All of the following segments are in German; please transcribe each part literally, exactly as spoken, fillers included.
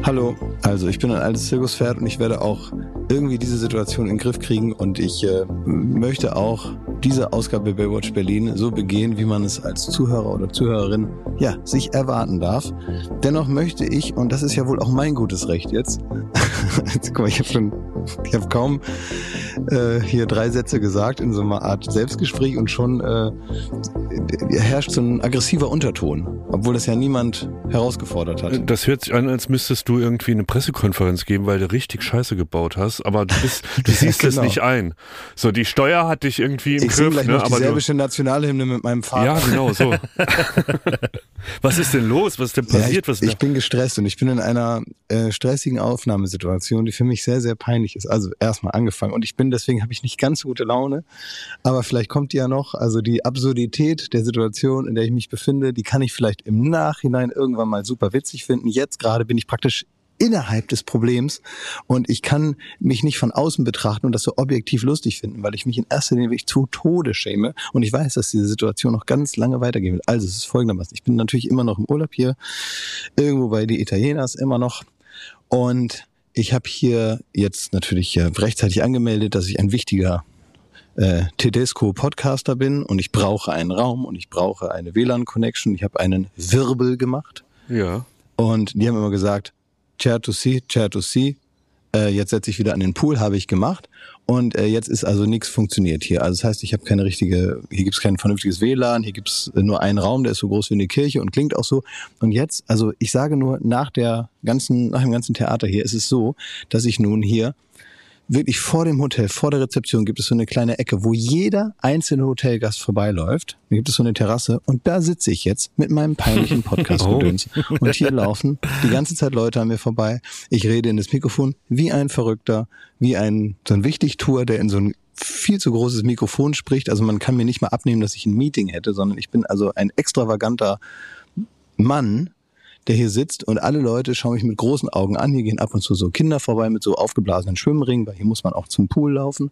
Hallo, also ich bin ein altes Zirkuspferd und ich werde auch irgendwie diese Situation in den Griff kriegen und ich äh, möchte auch diese Ausgabe Baywatch Berlin so begehen, wie man es als Zuhörer oder Zuhörerin ja sich erwarten darf. Dennoch möchte ich, und das ist ja wohl auch mein gutes Recht jetzt, jetzt guck mal, ich habe schon, ich habe kaum äh, hier drei Sätze gesagt in so einer Art Selbstgespräch und schon äh, herrscht so ein aggressiver Unterton, obwohl das ja niemand herausgefordert hat. Das hört sich an, als müsstest du irgendwie eine Pressekonferenz geben, weil du richtig Scheiße gebaut hast, aber du, bist, du siehst ja, genau. es nicht ein. So, die Steuer hat dich irgendwie im ich Griff. Ich singe gleich ne, noch die aber serbische du... Nationalhymne mit meinem Vater. Ja, genau, so. Was ist denn los? Was ist denn passiert? Ja, ich, Was ich bin gestresst und ich bin in einer äh, stressigen Aufnahmesituation, die für mich sehr, sehr peinlich ist. Also erstmal angefangen und ich bin, deswegen habe ich nicht ganz so gute Laune, aber vielleicht kommt die ja noch. Also die Absurdität der Situation, in der ich mich befinde, die kann ich vielleicht im Nachhinein irgendwann mal super witzig finden. Jetzt gerade bin ich praktisch innerhalb des Problems und ich kann mich nicht von außen betrachten und das so objektiv lustig finden, weil ich mich in erster Linie wirklich zu Tode schäme und ich weiß, dass diese Situation noch ganz lange weitergehen wird. Also es ist folgendermaßen, ich bin natürlich immer noch im Urlaub hier, irgendwo bei die Italieners immer noch und ich habe hier jetzt natürlich rechtzeitig angemeldet, dass ich ein wichtiger äh, Tedesco-Podcaster bin und ich brauche einen Raum und ich brauche eine W L A N-Connection. Ich habe einen Wirbel gemacht. Ja. Und die haben immer gesagt, Certo si, certo si. Äh, jetzt setze ich wieder an den Pool, habe ich gemacht. Und äh, jetzt ist also nichts funktioniert hier. Also das heißt, ich habe keine richtige, hier gibt es kein vernünftiges W L A N, hier gibt es nur einen Raum, der ist so groß wie eine Kirche und klingt auch so. Und jetzt, also ich sage nur, nach der ganzen, nach dem ganzen Theater hier ist es so, dass ich nun hier wirklich vor dem Hotel, vor der Rezeption gibt es so eine kleine Ecke, wo jeder einzelne Hotelgast vorbeiläuft. Da gibt es so eine Terrasse und da sitze ich jetzt mit meinem peinlichen Podcast-Gedöns. Oh. Und hier laufen die ganze Zeit Leute an mir vorbei. Ich rede in das Mikrofon wie ein Verrückter, wie ein so ein Wichtigtuer, der in so ein viel zu großes Mikrofon spricht. Also man kann mir nicht mal abnehmen, dass ich ein Meeting hätte, sondern ich bin also ein extravaganter Mann, der hier sitzt und alle Leute schauen mich mit großen Augen an. Hier gehen ab und zu so Kinder vorbei mit so aufgeblasenen Schwimmringen, weil hier muss man auch zum Pool laufen.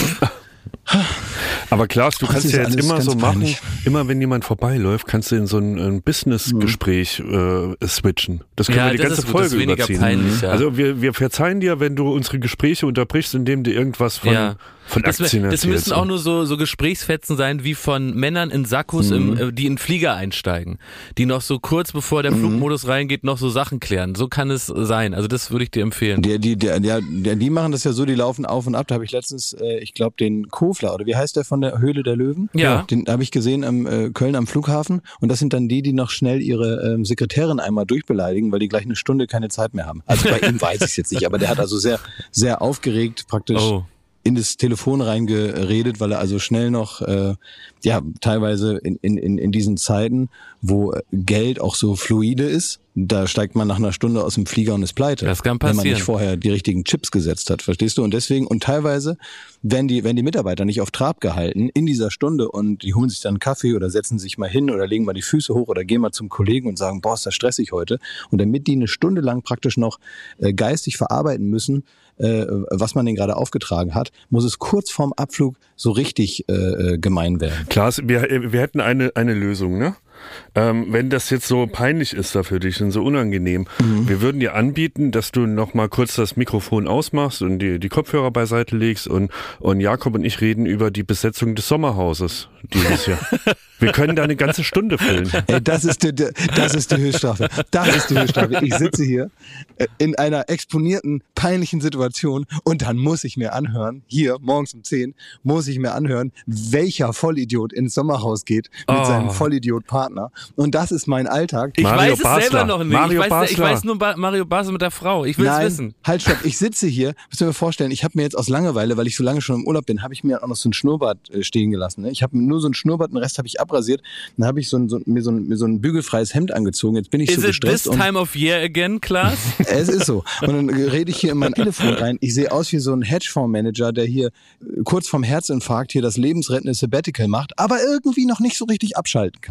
Aber Klaas, du das kannst ja jetzt immer so peinlich. machen, immer wenn jemand vorbeiläuft, kannst du in so ein, ein Business-Gespräch äh, switchen. Das können ja, wir die das ganze ist, Folge das ist weniger überziehen. Peinlich, ja. Also wir, wir verzeihen dir, wenn du unsere Gespräche unterbrichst, indem du irgendwas von, ja. von das, Aktien das erzählst. müssen auch nur so, so Gesprächsfetzen sein wie von Männern in Sakkos, mhm. im, die in Flieger einsteigen, die noch so kurz bevor der Flugmodus mhm. reingeht, noch so Sachen klären. So kann es sein. Also das würde ich dir empfehlen. Die, die, die, die, die machen das ja so, die laufen auf und ab. Da habe ich letztens, äh, ich glaube, den Kofler, oder wie heißt der von der Höhle der Löwen? Ja. Den habe ich gesehen am äh, Köln am Flughafen. Und das sind dann die, die noch schnell ihre ähm, Sekretärin einmal durchbeleidigen, weil die gleich eine Stunde keine Zeit mehr haben. Also bei ihm weiß ich es jetzt nicht, aber der hat also sehr, sehr aufgeregt praktisch Oh. in das Telefon reingeredet, weil er also schnell noch, äh, ja, teilweise in, in, in diesen Zeiten, wo Geld auch so fluide ist, da steigt man nach einer Stunde aus dem Flieger und ist pleite. Das kann wenn man passieren. nicht vorher die richtigen Chips gesetzt hat, verstehst du? Und deswegen, und teilweise werden die, werden die Mitarbeiter nicht auf Trab gehalten in dieser Stunde und die holen sich dann einen Kaffee oder setzen sich mal hin oder legen mal die Füße hoch oder gehen mal zum Kollegen und sagen, boah, ist das stressig heute. Und damit die eine Stunde lang praktisch noch äh, geistig verarbeiten müssen, äh, was man denen gerade aufgetragen hat, muss es kurz vorm Abflug so richtig äh, gemein werden. Klaas, wir, wir hätten eine, eine Lösung, ne? Ähm, wenn das jetzt so peinlich ist da für dich und so unangenehm, mhm. wir würden dir anbieten, dass du noch mal kurz das Mikrofon ausmachst und die, die Kopfhörer beiseite legst und, und Jakob und ich reden über die Besetzung des Sommerhauses dieses Jahr. Wir können da eine ganze Stunde füllen. Ey, das ist die, das ist die Höchststrafe. Das ist die Höchststrafe. Ich sitze hier in einer exponierten, peinlichen Situation und dann muss ich mir anhören, hier morgens um zehn, muss ich mir anhören, welcher Vollidiot ins Sommerhaus geht mit oh. seinem Vollidiot-Partner. Und das ist mein Alltag. Ich Mario weiß es Basler. selber noch nicht. Mario ich, weiß, ich Basler. weiß nur ba- Mario Basler mit der Frau. Ich will es wissen. Halt, stopp. Ich sitze hier, müsst ihr mir vorstellen, ich habe mir jetzt aus Langeweile, weil ich so lange schon im Urlaub bin, habe ich mir auch noch so ein Schnurrbart äh, stehen gelassen. Ne? Ich habe nur so ein Schnurrbart, den Rest habe ich abrasiert. Dann habe ich so ein, so, mir, so ein, mir so ein bügelfreies Hemd angezogen. Jetzt bin ich Is so it gestresst. this time of year again, Klaas? Es ist so. Und dann rede ich hier in mein Telefon rein. Ich sehe aus wie so ein Hedgefondsmanager, der hier kurz vorm Herzinfarkt hier das lebensrettende Sabbatical macht, aber irgendwie noch nicht so richtig abschalten kann.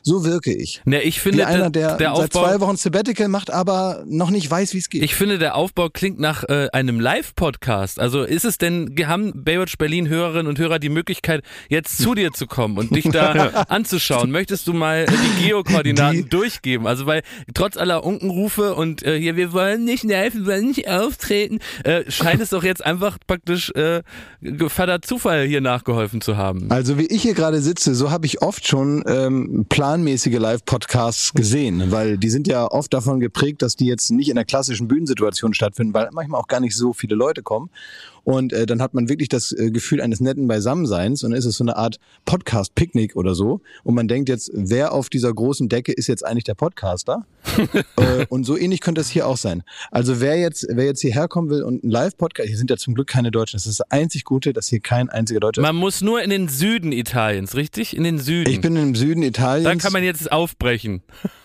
So wirke ich. Ne, ich finde, Wie einer, der, der seit Aufbau, zwei Wochen Sabbatical macht, aber noch nicht weiß, wie es geht. ich finde, der Aufbau klingt nach äh, einem Live-Podcast. Also ist es denn, haben Baywatch Berlin Hörerinnen und Hörer die Möglichkeit, jetzt zu dir zu kommen und dich da anzuschauen? Möchtest du mal die Geokoordinaten die, durchgeben? Also weil trotz aller Unkenrufe und äh, hier, wir wollen nicht live, wir wollen nicht auftreten, äh, scheint es doch jetzt einfach praktisch äh, Vater Zufall hier nachgeholfen zu haben. Also wie ich hier gerade sitze, so habe ich oft schon ähm, planmäßige Live-Podcasts gesehen, weil die sind ja oft davon geprägt, dass die jetzt nicht in der klassischen Bühnensituation stattfinden, weil manchmal auch gar nicht so viele Leute kommen. Und äh, dann hat man wirklich das äh, Gefühl eines netten Beisammenseins und dann ist es so eine Art Podcast-Picknick oder so. Und man denkt jetzt, wer auf dieser großen Decke ist jetzt eigentlich der Podcaster? äh, und so ähnlich könnte es hier auch sein. Also wer jetzt, wer jetzt hierher kommen will und einen Live-Podcast, hier sind ja zum Glück keine Deutschen, das ist das einzig Gute, dass hier kein einziger Deutscher ist. Man muss nur in den Süden Italiens, richtig? In den Süden. Ich bin im Süden Italiens. Dann kann man jetzt aufbrechen.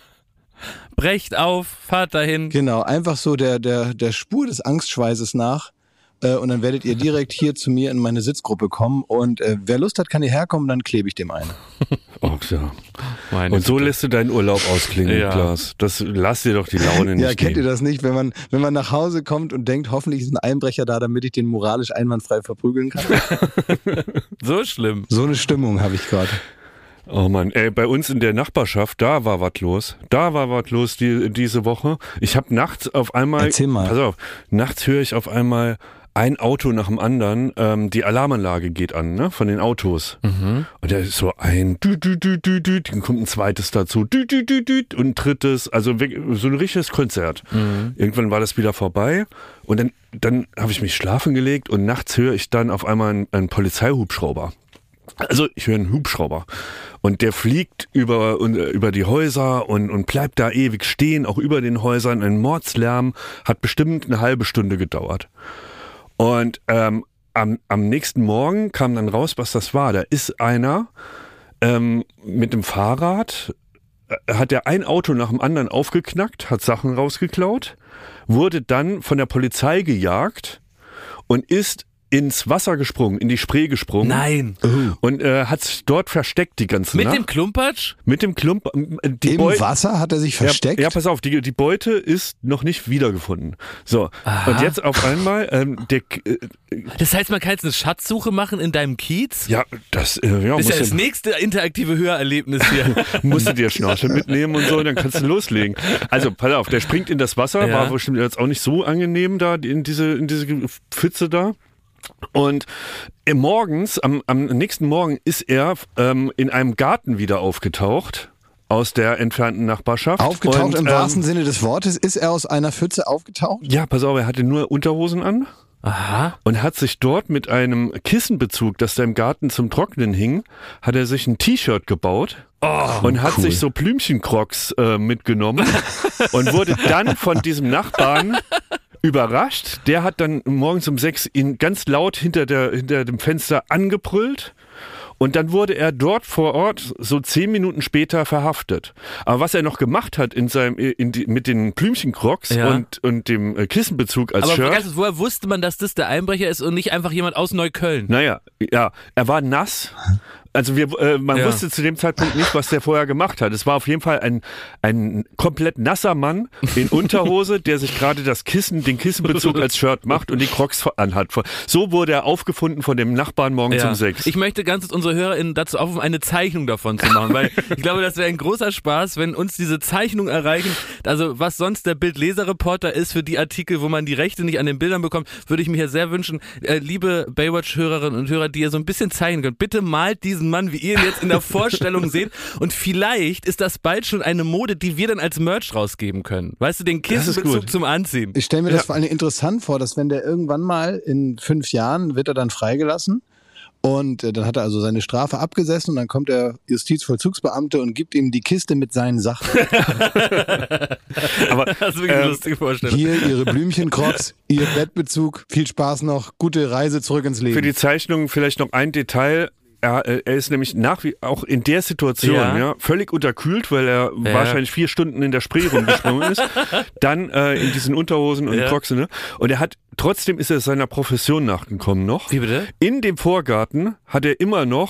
Brecht auf, fahrt dahin. Genau, einfach so der, der, der Spur des Angstschweißes nach. Äh, und dann werdet ihr direkt hier zu mir in meine Sitzgruppe kommen. Und äh, wer Lust hat, kann hierher kommen, dann klebe ich dem ein. Oh, ja. Meine und so Bitte. lässt du deinen Urlaub ausklingen, Ja. Klaas. Das lass dir doch die Laune nicht Ja, kennt ihr nehmen. das nicht, wenn man, wenn man nach Hause kommt und denkt, hoffentlich ist ein Einbrecher da, damit ich den moralisch einwandfrei verprügeln kann? So schlimm. So eine Stimmung habe ich gerade. Oh Mann, ey, bei uns in der Nachbarschaft, da war was los. Da war was los die, diese Woche. Ich habe nachts auf einmal, Erzähl mal. pass auf, nachts höre ich auf einmal ein Auto nach dem anderen, ähm, die Alarmanlage geht an, ne, von den Autos. Mhm. Und da ist so ein Düt, Düt, Düt, Düt, Düt, dann kommt ein zweites dazu, Düt, Düt, Düt, Düt, und ein drittes, also wirklich so ein richtiges Konzert. Mhm. Irgendwann war das wieder vorbei und dann, dann habe ich mich schlafen gelegt und nachts höre ich dann auf einmal einen, einen Polizeihubschrauber. Also ich höre einen Hubschrauber und der fliegt über, über die Häuser und, und bleibt da ewig stehen, auch über den Häusern. Ein Mordslärm, hat bestimmt eine halbe Stunde gedauert. Und ähm, am, am nächsten Morgen kam dann raus, was das war. Da ist einer ähm, mit dem Fahrrad, äh, hat er ein Auto nach dem anderen aufgeknackt, hat Sachen rausgeklaut, wurde dann von der Polizei gejagt und ist ins Wasser gesprungen, in die Spree gesprungen. Nein. Und äh, hat sich dort versteckt die ganze Mit Nacht. dem Klumpatsch? Mit dem Klump. äh, Die Im Beute, Wasser hat er sich versteckt? ja, ja, pass auf, die, die Beute ist noch nicht wiedergefunden. So, Aha. und jetzt auf einmal, ähm, der, äh, Das heißt, man kann jetzt eine Schatzsuche machen in deinem Kiez? ja, das, äh, ja, Das ist ja musst das du- nächste interaktive Hörerlebnis hier. musst du dir Schnorchel mitnehmen und so, dann kannst du loslegen. Also, pass auf, der springt in das Wasser, Ja. war bestimmt jetzt auch nicht so angenehm da, in diese, in diese Pfütze da. Und äh, morgens, am, am nächsten Morgen ist er ähm, in einem Garten wieder aufgetaucht, aus der entfernten Nachbarschaft. Aufgetaucht und, im ähm, wahrsten Sinne des Wortes. Ist er aus einer Pfütze aufgetaucht? Ja, pass auf, er hatte nur Unterhosen an. Aha. Und hat sich dort mit einem Kissenbezug, das da im Garten zum Trocknen hing, hat er sich ein T-Shirt gebaut Oh, und hat cool. sich so Blümchencrocs äh, mitgenommen und wurde dann von diesem Nachbarn überrascht. Der hat dann morgens um sechs ihn ganz laut hinter, der, hinter dem Fenster angebrüllt. Und dann wurde er dort vor Ort so zehn Minuten später verhaftet. Aber was er noch gemacht hat in seinem, in die, mit den Blümchencrocs Ja. und, und dem äh, Kissenbezug als Aber Shirt. ganz, woher wusste man, dass das der Einbrecher ist und nicht einfach jemand aus Neukölln? Naja, ja, er war nass. Also wir, äh, man Ja. wusste zu dem Zeitpunkt nicht, was der vorher gemacht hat. Es war auf jeden Fall ein, ein komplett nasser Mann in Unterhose, der sich gerade das Kissen, den Kissenbezug als Shirt macht und die Crocs anhat. So wurde er aufgefunden von dem Nachbarn morgens um sechs. Ich möchte ganz kurz unsere HörerInnen dazu aufrufen, eine Zeichnung davon zu machen, weil ich glaube, das wäre ein großer Spaß, wenn uns diese Zeichnung erreichen. Also was sonst der Bild-Leser-Reporter ist für die Artikel, wo man die Rechte nicht an den Bildern bekommt, würde ich mir ja sehr wünschen, äh, liebe Baywatch-Hörerinnen und Hörer, die ihr so ein bisschen zeichnen könnt, bitte malt diesen Mann, wie ihr ihn jetzt in der Vorstellung seht, und vielleicht ist das bald schon eine Mode, die wir dann als Merch rausgeben können. Weißt du, den Das ist Kissenbezug gut. zum Anziehen. Ich stelle mir das Ja. vor allem interessant vor, dass wenn der irgendwann mal in fünf Jahren wird er dann freigelassen und äh, dann hat er also seine Strafe abgesessen und dann kommt der Justizvollzugsbeamte und gibt ihm die Kiste mit seinen Sachen. Aber Das ist wirklich eine ähm, lustige Vorstellung. Hier ihre Blümchencrocs, ihr Bettbezug, viel Spaß noch, gute Reise zurück ins Leben. für die Zeichnung vielleicht noch ein Detail. Er, äh, er ist nämlich nach wie auch in der Situation Ja. ja. völlig unterkühlt, weil er Ja. wahrscheinlich vier Stunden in der Spree rumgesprungen ist. Dann äh, in diesen Unterhosen und Ja. Crocs, ne? Und er hat trotzdem ist er seiner Profession nachgekommen noch. Wie bitte? In dem Vorgarten hat er immer noch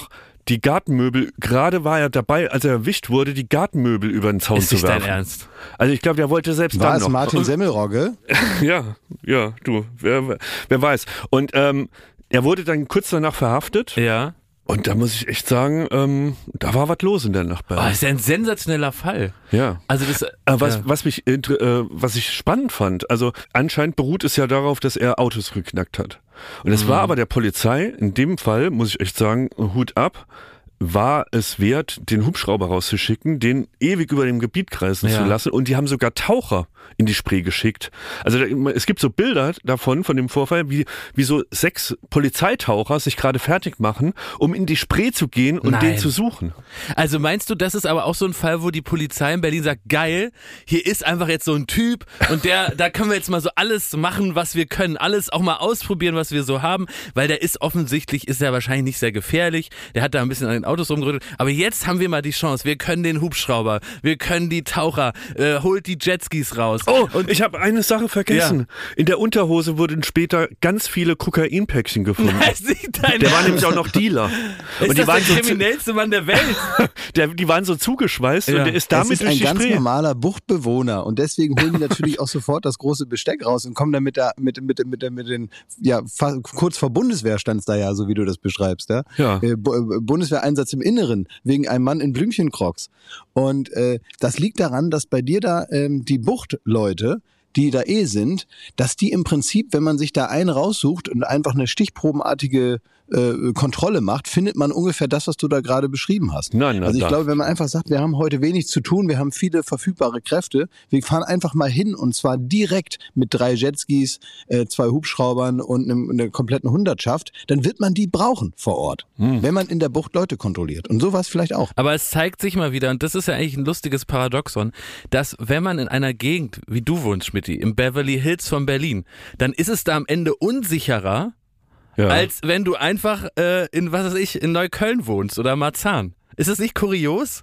die Gartenmöbel, gerade war er dabei, als er erwischt wurde, die Gartenmöbel über den Zaun Ist zu nicht werfen. dein Ernst? Also ich glaube, der wollte selbst War dann es noch. Martin Semmelrogge? Ja, ja, du, wer, wer weiß. Und ähm, er wurde dann kurz danach verhaftet. Ja. Und da muss ich echt sagen, ähm, da war was los in der Oh, Nachbarin. das ist ja ein sensationeller Fall. Ja. Also das, Äh, was, ja. was mich, äh, was ich spannend fand, also anscheinend beruht es ja darauf, dass er Autos geknackt hat. Und es Mhm. war aber der Polizei, in dem Fall, muss ich echt sagen, Hut ab, war es wert, den Hubschrauber rauszuschicken, den ewig über dem Gebiet kreisen Ja. zu lassen. Und die haben sogar Taucher in die Spree geschickt. Also da, es gibt so Bilder davon, von dem Vorfall, wie, wie so sechs Polizeitaucher sich gerade fertig machen, um in die Spree zu gehen und Nein. den zu suchen. Also meinst du, das ist aber auch so ein Fall, wo die Polizei in Berlin sagt, geil, hier ist einfach jetzt so ein Typ und der, da können wir jetzt mal so alles machen, was wir können, alles auch mal ausprobieren, was wir so haben, weil der ist offensichtlich, ist ja wahrscheinlich nicht sehr gefährlich, der hat da ein bisschen an den Autos rumgerüttelt, aber jetzt haben wir mal die Chance, wir können den Hubschrauber, wir können die Taucher, äh, holt die Jetskis raus. Oh, und ich habe eine Sache vergessen. Ja. In der Unterhose wurden später ganz viele Kokainpäckchen gefunden. das ist dein Der war nämlich auch noch Dealer. ist Und die das waren, der so, kriminellste Mann der Welt? der, die waren so zugeschweißt Ja. und der ist Es damit ist durch ein die ganz Spree. normaler Buchtbewohner und deswegen holen die natürlich auch sofort das große Besteck raus und kommen dann mit der mit mit mit, mit, mit den ja fa- kurz vor Bundeswehr stand's da ja, so wie du das beschreibst, ja. Ja. Äh, Bu- Bundeswehreinsatz im Inneren wegen einem Mann in Blümchencrocs. Und äh, das liegt daran, dass bei dir da ähm, die Buchtleute, die da eh sind, dass die im Prinzip, wenn man sich da einen raussucht und einfach eine stichprobenartige äh, Kontrolle macht, findet man ungefähr das, was du da gerade beschrieben hast. Nein, nein, also ich da. glaube, wenn man einfach sagt, wir haben heute wenig zu tun, wir haben viele verfügbare Kräfte, wir fahren einfach mal hin und zwar direkt mit drei Jetskis, äh, zwei Hubschraubern und einem, einer kompletten Hundertschaft, dann wird man die brauchen vor Ort, Hm. wenn man in der Bucht Leute kontrolliert. Und so war es vielleicht auch. Aber es zeigt sich mal wieder, und das ist ja eigentlich ein lustiges Paradoxon, dass wenn man in einer Gegend, wie du wohnst, Schmidti, im Beverly Hills von Berlin, dann ist es da am Ende unsicherer, Ja. als wenn du einfach äh, in, was weiß ich, in Neukölln wohnst oder Marzahn. Ist das nicht kurios?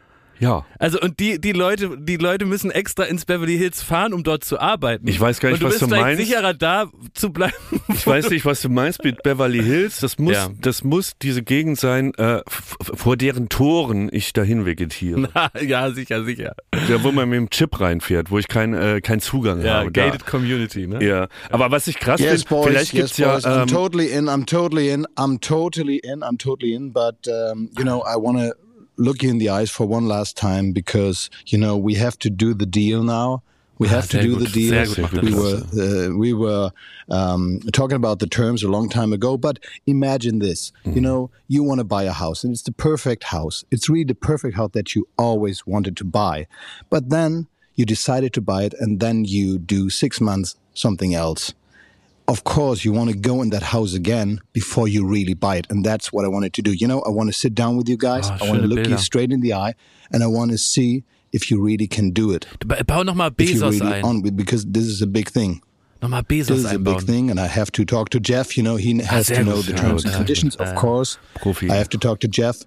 ja. Also und die, die Leute, die Leute müssen extra ins Beverly Hills fahren, um dort zu arbeiten. Ich weiß gar nicht, und du was bist du vielleicht meinst. sicherer da zu bleiben. Ich weiß nicht, was du meinst mit Beverly Hills. Das muss, Ja. das muss diese Gegend sein, äh, f- f- vor deren Toren ich dahin vegetiere. Na, ja, sicher, sicher. Ja, wo man mit dem Chip reinfährt, wo ich keinen äh, keinen Zugang Ja, habe. gated Community, ne? Da. Ja, aber was ich krass finde, vielleicht gibt's ja I'm ähm, totally in, I'm totally in, I'm totally in, I'm totally in, but um, you know, I want to look you in the eyes for one last time because, you know, we have to do the deal now. We Ah, have to sehr do gut, the deal. sehr gut macht er we das. were, uh, we were um, talking about the terms a long time ago, but imagine this. You know, you want to buy a house and it's the perfect house. It's really the perfect house that you always wanted to buy. But then you decided to buy it and then you do six months something else. Of course, you want to go in that house again before you really buy it. And that's what I wanted to do. You know, I want to sit down with you guys. Ah, I want to schöne look Bilder. you straight in the eye and I want to see if you really can do it. Ba- Bau nochmal If you Bezos really ein. on with, because this is a big thing. Nochmal This Bezos is a big einbauen. thing and I have to talk to Jeff. You know, he has sehr to know gut, the ja, terms gut, and ja, conditions, gut, of ja. course. Profi. I have to talk to Jeff.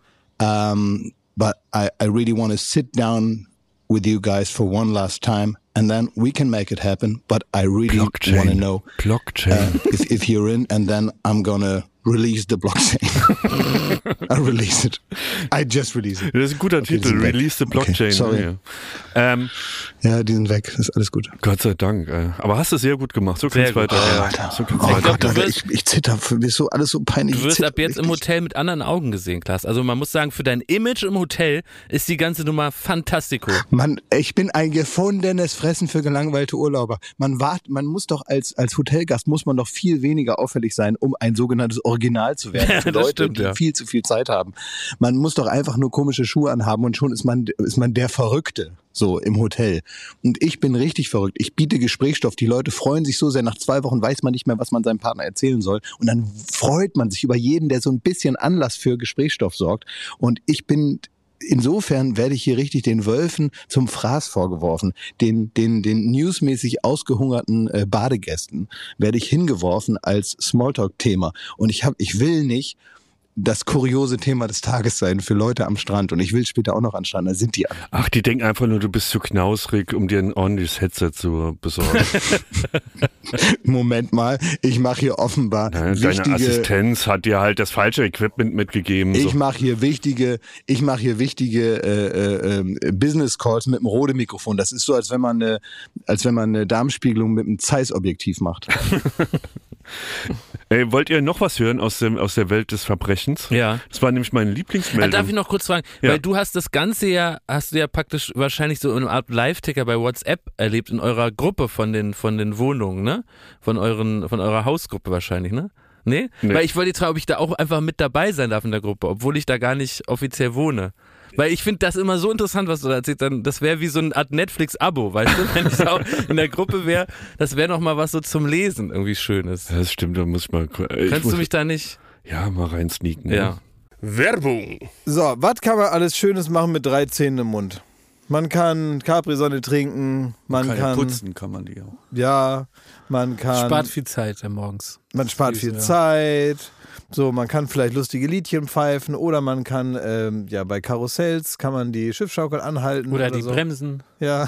Um, but I, I really want to sit down with you guys for one last time and then we can make it happen. But I really want to Blockchain. know Blockchain. uh, if, if you're in, and then I'm gonna release the blockchain. I release it. I just release it. Das ist ein guter Okay, die Titel, sind weg. Release the Blockchain. Okay, sorry. Ja. Ähm, Ja, die sind weg. Das ist alles gut. Gott sei Dank. Äh, aber hast du sehr gut gemacht. So kann's Sehr gut. weiter. Oh, ja. Alter. So kann's Oh weiter. glaub, du Gott, Alter, wirst- ich, ich zitter. Für mich ist so alles so peinlich. Du Ich wirst zitter ab jetzt im richtig. Hotel mit anderen Augen gesehen, Klaas. Also man muss sagen, für dein Image im Hotel ist die ganze Nummer fantastico. Mann, ich bin ein gefundenes Fressen für gelangweilte Urlauber. Man wart, man muss doch als, als Hotelgast muss man doch viel weniger auffällig sein, um ein sogenanntes Original zu werden. Ja, Für das Leute, stimmt, die ja. viel zu viel Zeit haben. Man muss doch einfach nur komische Schuhe anhaben und schon ist man, ist man der Verrückte. So im Hotel. Und ich bin richtig verrückt. Ich biete Gesprächsstoff. Die Leute freuen sich so sehr. Nach zwei Wochen weiß man nicht mehr, was man seinem Partner erzählen soll. Und dann freut man sich über jeden, der so ein bisschen Anlass für Gesprächsstoff sorgt. Und ich bin insofern werde ich hier richtig den Wölfen zum Fraß vorgeworfen. Den, den, den newsmäßig ausgehungerten äh, Badegästen werde ich hingeworfen als Smalltalk-Thema. Und ich hab, ich will nicht das kuriose Thema des Tages sein für Leute am Strand. Und ich will später auch noch an den Strand, da sind die alle. Ach, die denken einfach nur, du bist zu knausrig, um dir ein ordentliches Headset zu besorgen. Moment mal, ich mache hier offenbar Nein, wichtige... Deine Assistenz hat dir halt das falsche Equipment mitgegeben. Ich so. mache hier wichtige, ich mache hier wichtige äh, äh, Business Calls mit einem Rode-Mikrofon. Das ist so, als wenn man eine, als wenn man eine Darmspiegelung mit einem Zeiss-Objektiv macht. Ey, wollt ihr noch was hören aus, dem, aus der Welt des Verbrechens? Ja. Das war nämlich meine Lieblingsmeldung. Darf ich noch kurz fragen, Ja. weil du hast das Ganze ja, hast du ja praktisch wahrscheinlich so in einer Art Live-Ticker bei WhatsApp erlebt in eurer Gruppe von den, von den Wohnungen, ne? Von euren, von eurer Hausgruppe wahrscheinlich, ne? Nee? Nee. Weil ich wollte jetzt fragen, ob ich da auch einfach mit dabei sein darf in der Gruppe, obwohl ich da gar nicht offiziell wohne. Weil ich finde das immer so interessant, was du da erzählst. Dann, das wäre wie so eine Art Netflix-Abo, weißt du? Wenn ich auch in der Gruppe wäre, das wäre nochmal was so zum Lesen irgendwie Schönes. Das stimmt, da muss ich mal... Ich Kannst muss, du mich da nicht... Ja, mal rein sneaken. Ja. Werbung. So, was kann man alles Schönes machen mit drei Zähnen im Mund? Man kann Capri-Sonne trinken, man kann, kann, ja putzen kann man die auch. ja, man kann, Spart viel Zeit ja, morgens. man spart viel Ja. Zeit. So, man kann vielleicht lustige Liedchen pfeifen oder man kann, ähm, ja, bei Karussells kann man die Schiffschaukel anhalten. Oder, Oder, die so. Bremsen. Ja.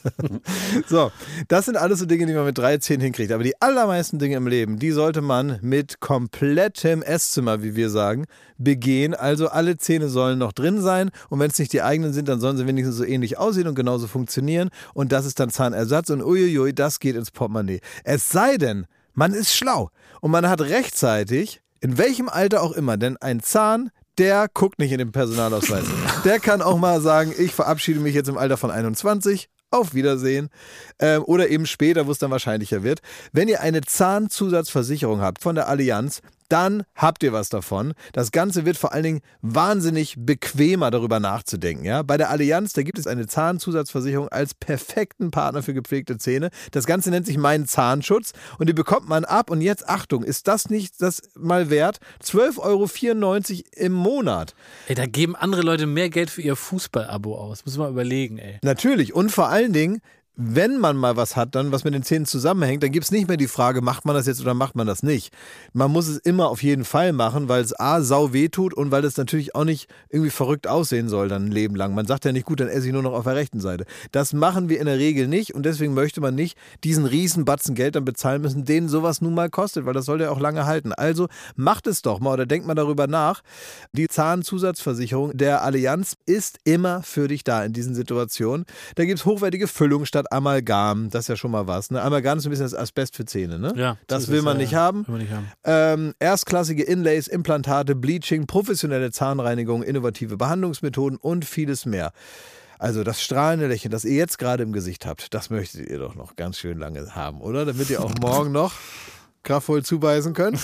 So, das sind alles so Dinge, die man mit drei Zähnen hinkriegt. Aber die allermeisten Dinge im Leben, die sollte man mit komplettem Esszimmer, wie wir sagen, begehen. Also alle Zähne sollen noch drin sein und wenn es nicht die eigenen sind, dann sollen sie wenigstens so ähnlich aussehen und genauso funktionieren. Und das ist dann Zahnersatz und uiuiui, das geht ins Portemonnaie. Es sei denn, man ist schlau und man hat rechtzeitig, in welchem Alter auch immer, denn ein Zahn, der guckt nicht in den Personalausweis. Der kann auch mal sagen, ich verabschiede mich jetzt im Alter von einundzwanzig, auf Wiedersehen. Ähm, oder eben später, wo es dann wahrscheinlicher wird. Wenn ihr eine Zahnzusatzversicherung habt von der Allianz, dann habt ihr was davon. Das Ganze wird vor allen Dingen wahnsinnig bequemer, darüber nachzudenken. Ja? Bei der Allianz, da gibt es eine Zahnzusatzversicherung als perfekten Partner für gepflegte Zähne. Das Ganze nennt sich Mein Zahnschutz und die bekommt man ab. Und jetzt, Achtung, ist das nicht das mal wert? zwölf Euro vierundneunzig im Monat. Ey, da geben andere Leute mehr Geld für ihr Fußball-Abo aus. Muss man überlegen, ey. Natürlich. Und vor allen Dingen, wenn man mal was hat, dann was mit den Zähnen zusammenhängt, dann gibt es nicht mehr die Frage, macht man das jetzt oder macht man das nicht. Man muss es immer auf jeden Fall machen, weil es A, sau weh tut und weil es natürlich auch nicht irgendwie verrückt aussehen soll dann ein Leben lang. Man sagt ja nicht, gut, dann esse ich nur noch auf der rechten Seite. Das machen wir in der Regel nicht und deswegen möchte man nicht diesen riesen Batzen Geld dann bezahlen müssen, den sowas nun mal kostet, weil das soll ja auch lange halten. Also macht es doch mal oder denkt mal darüber nach. Die Zahnzusatzversicherung der Allianz ist immer für dich da in diesen Situationen. Da gibt es hochwertige Füllung statt Amalgam, das ist ja schon mal was. Ne? Amalgam ist ein bisschen das Asbest für Zähne, ne? Ja, das so will ist man es, nicht ja. haben. Will man nicht haben. Ähm, erstklassige Inlays, Implantate, Bleaching, professionelle Zahnreinigung, innovative Behandlungsmethoden und vieles mehr. Also das strahlende Lächeln, das ihr jetzt gerade im Gesicht habt, das möchtet ihr doch noch ganz schön lange haben, oder? Damit ihr auch morgen noch kraftvoll zubeißen könnt.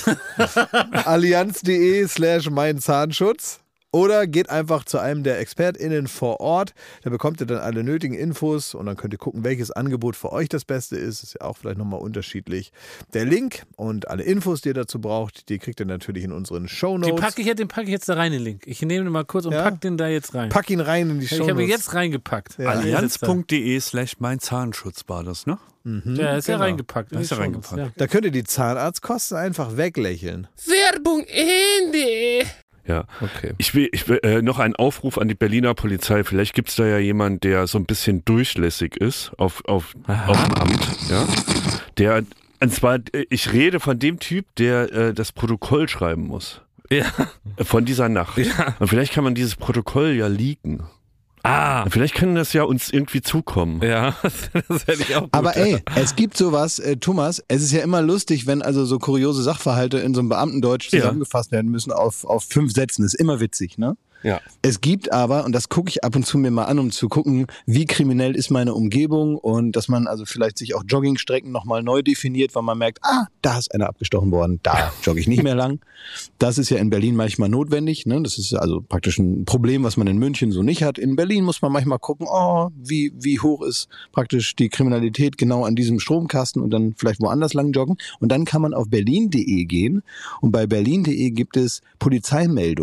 Allianz.de slash mein Zahnschutz. Oder geht einfach zu einem der ExpertInnen vor Ort. Da bekommt ihr dann alle nötigen Infos und dann könnt ihr gucken, welches Angebot für euch das Beste ist. Ist ja auch vielleicht nochmal unterschiedlich. Der Link und alle Infos, die ihr dazu braucht, die kriegt ihr natürlich in unseren Shownotes. Den packe ich, den pack ich jetzt da rein, den Link. Ich nehme den mal kurz und Ja? pack den da jetzt rein. Pack ihn rein in die ich Shownotes. habe ihn jetzt reingepackt. Ja. Allianz.de slash mein Zahnschutz war das, ne? Ja, ist ja genau. reingepackt. Da ist er Schon, reingepackt. ja. Da könnt ihr die Zahnarztkosten einfach weglächeln. Werbung Ende. Ja. Okay. Ich will, ich will äh, noch einen Aufruf an die Berliner Polizei. Vielleicht gibt es da ja jemanden, der so ein bisschen durchlässig ist auf, auf, auf dem Amt. Ja? Der, und zwar, ich rede von dem Typ, der äh, das Protokoll schreiben muss. Ja. Von dieser Nacht. Ja. Und vielleicht kann man dieses Protokoll ja leaken. Ah. Vielleicht kann das ja uns irgendwie zukommen. Ja, das hätte ich auch gut. Aber ey, es gibt sowas, äh, Thomas, es ist ja immer lustig, wenn also so kuriose Sachverhalte in so einem Beamtendeutsch Ja. zusammengefasst werden müssen auf, auf fünf Sätzen. Ist immer witzig, ne? Ja. Es gibt aber, und das gucke ich ab und zu mir mal an, um zu gucken, wie kriminell ist meine Umgebung und dass man also vielleicht sich auch Joggingstrecken nochmal neu definiert, weil man merkt, ah, da ist einer abgestochen worden, da jogge ich nicht mehr lang. Das ist ja in Berlin manchmal notwendig, ne? Das ist also praktisch ein Problem, was man in München so nicht hat. In Berlin muss man manchmal gucken, oh, wie, wie hoch ist praktisch die Kriminalität genau an diesem Stromkasten und dann vielleicht woanders lang joggen. Und dann kann man auf berlin punkt de gehen und bei berlin punkt de gibt es Polizeimeldungen.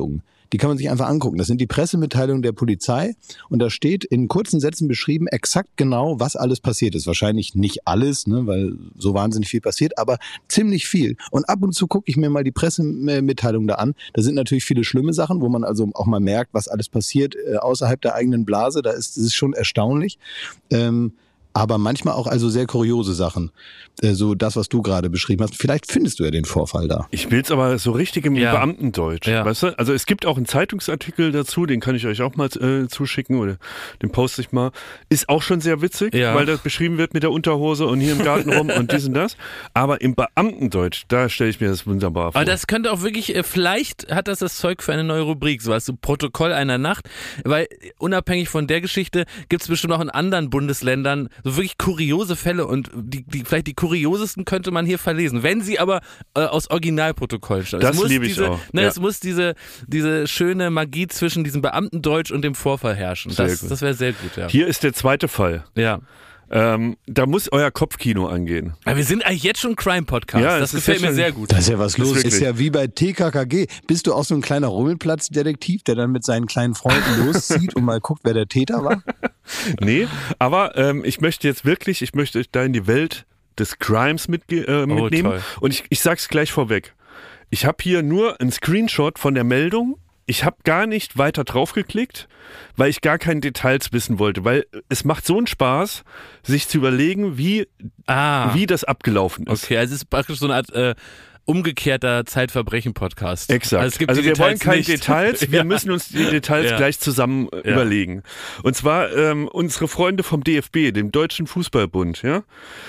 die kann man sich einfach angucken. Das sind die Pressemitteilungen der Polizei und da steht in kurzen Sätzen beschrieben, exakt genau, was alles passiert ist. Wahrscheinlich nicht alles, ne, weil so wahnsinnig viel passiert, aber ziemlich viel. Und ab und zu gucke ich mir mal die Pressemitteilungen da an. Da sind natürlich viele schlimme Sachen, wo man also auch mal merkt, was alles passiert äh, außerhalb der eigenen Blase. Da ist es schon erstaunlich. Ähm, aber manchmal auch also sehr kuriose Sachen. Äh, so das, was du gerade beschrieben hast. Vielleicht findest du ja den Vorfall da. Ich will es aber so richtig im Ja. Beamtendeutsch. Ja. Weißt du? Also es gibt auch einen Zeitungsartikel dazu, den kann ich euch auch mal äh, zuschicken oder den poste ich mal. Ist auch schon sehr witzig, Ja. weil das beschrieben wird mit der Unterhose und hier im Garten rum und dies und das. Aber im Beamtendeutsch, da stelle ich mir das wunderbar vor. Aber das könnte auch wirklich, äh, vielleicht hat das das Zeug für eine neue Rubrik, so was, so Protokoll einer Nacht, weil unabhängig von der Geschichte gibt es bestimmt auch in anderen Bundesländern so wirklich kuriose Fälle und die, die vielleicht die kuriosesten könnte man hier verlesen, wenn sie aber äh, aus Originalprotokollen stammen. Das Es muss liebe ich diese, auch, Ne, ja. Es muss diese, diese schöne Magie zwischen diesem Beamtendeutsch und dem Vorfall herrschen. Sehr Das, gut. das wäre sehr gut, ja. Hier ist der zweite Fall. ja. Ähm, da muss euer Kopfkino angehen. Aber wir sind eigentlich jetzt schon Crime-Podcast. Ja, das das ist gefällt ja mir schon- sehr gut. Da ist ja was Ist los. Ist, wirklich. ja wie bei T K K G. Bist du auch so ein kleiner Rummelplatz-Detektiv, der dann mit seinen kleinen Freunden loszieht und mal guckt, wer der Täter war? Nee, aber ähm, ich möchte jetzt wirklich, ich möchte euch da in die Welt des Crimes mitge- äh, mitnehmen. toll. Und ich, ich sag's gleich vorweg. Ich habe hier nur einen Screenshot von der Meldung. Ich habe gar nicht weiter draufgeklickt, weil ich gar keine Details wissen wollte, weil es macht so einen Spaß, sich zu überlegen, wie, Ah, wie das abgelaufen ist. okay, also es ist praktisch so eine Art äh, umgekehrter Zeitverbrechen-Podcast. Exakt. Also, es gibt also die wir wollen Details keine nicht. Details, wir Ja. müssen uns die Details Ja. gleich zusammen äh, Ja. überlegen. Und zwar ähm, unsere Freunde vom D F B, dem Deutschen Fußballbund, ja.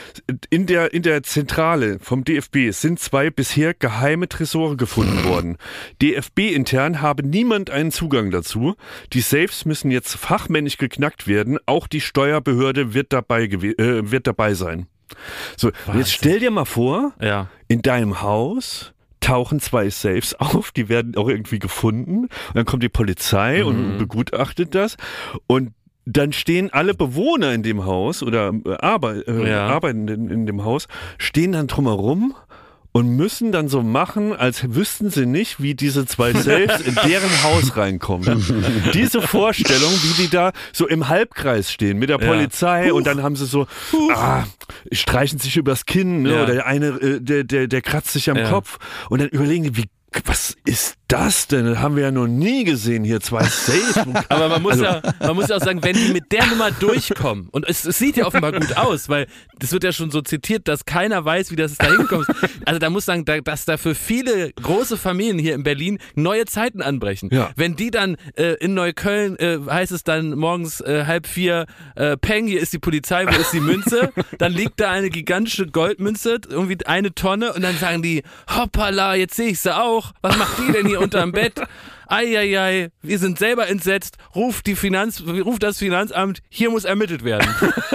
In der, in der Zentrale vom D F B sind zwei bisher geheime Tresore gefunden worden. D F B-intern habe niemand einen Zugang dazu. Die Safes müssen jetzt fachmännisch geknackt werden. Auch die Steuerbehörde wird dabei, gew- äh, wird dabei sein. So, und jetzt stell dir mal vor, Ja. in deinem Haus tauchen zwei Safes auf, die werden auch irgendwie gefunden. Und dann kommt die Polizei Mhm. und begutachtet das. Und dann stehen alle Bewohner in dem Haus oder äh, Arbeit, äh, Ja. Arbeitenden in dem Haus, stehen dann drumherum und müssen dann so machen, als wüssten sie nicht, wie diese zwei Safes in deren Haus reinkommen. Diese Vorstellung, wie die da so im Halbkreis stehen mit der Ja. Polizei und dann haben sie so, ah, streichen sich übers Kinn, ne? Ja. Oder der eine, äh, der, der, der kratzt sich am Ja. Kopf und dann überlegen die, wie, was ist das denn? Das haben wir ja noch nie gesehen hier, zwei Safes. Aber man muss, Also- ja, man muss ja auch sagen, wenn die mit der Nummer durchkommen, und es, es sieht ja offenbar gut aus, weil das wird ja schon so zitiert, dass keiner weiß, wie das da hingekommen ist. Also da muss sagen, da, dass da für viele große Familien hier in Berlin neue Zeiten anbrechen. Ja. Wenn die dann äh, in Neukölln, äh, heißt es dann morgens äh, halb vier, äh, Peng, hier ist die Polizei, wo ist die Münze? Dann liegt da eine gigantische Goldmünze, irgendwie eine Tonne, und dann sagen die, hoppala, jetzt sehe ich sie auch. Was macht die denn hier unterm Bett? Eieiei, wir sind selber entsetzt. Ruft die Finanz, ruft das Finanzamt, hier muss ermittelt werden.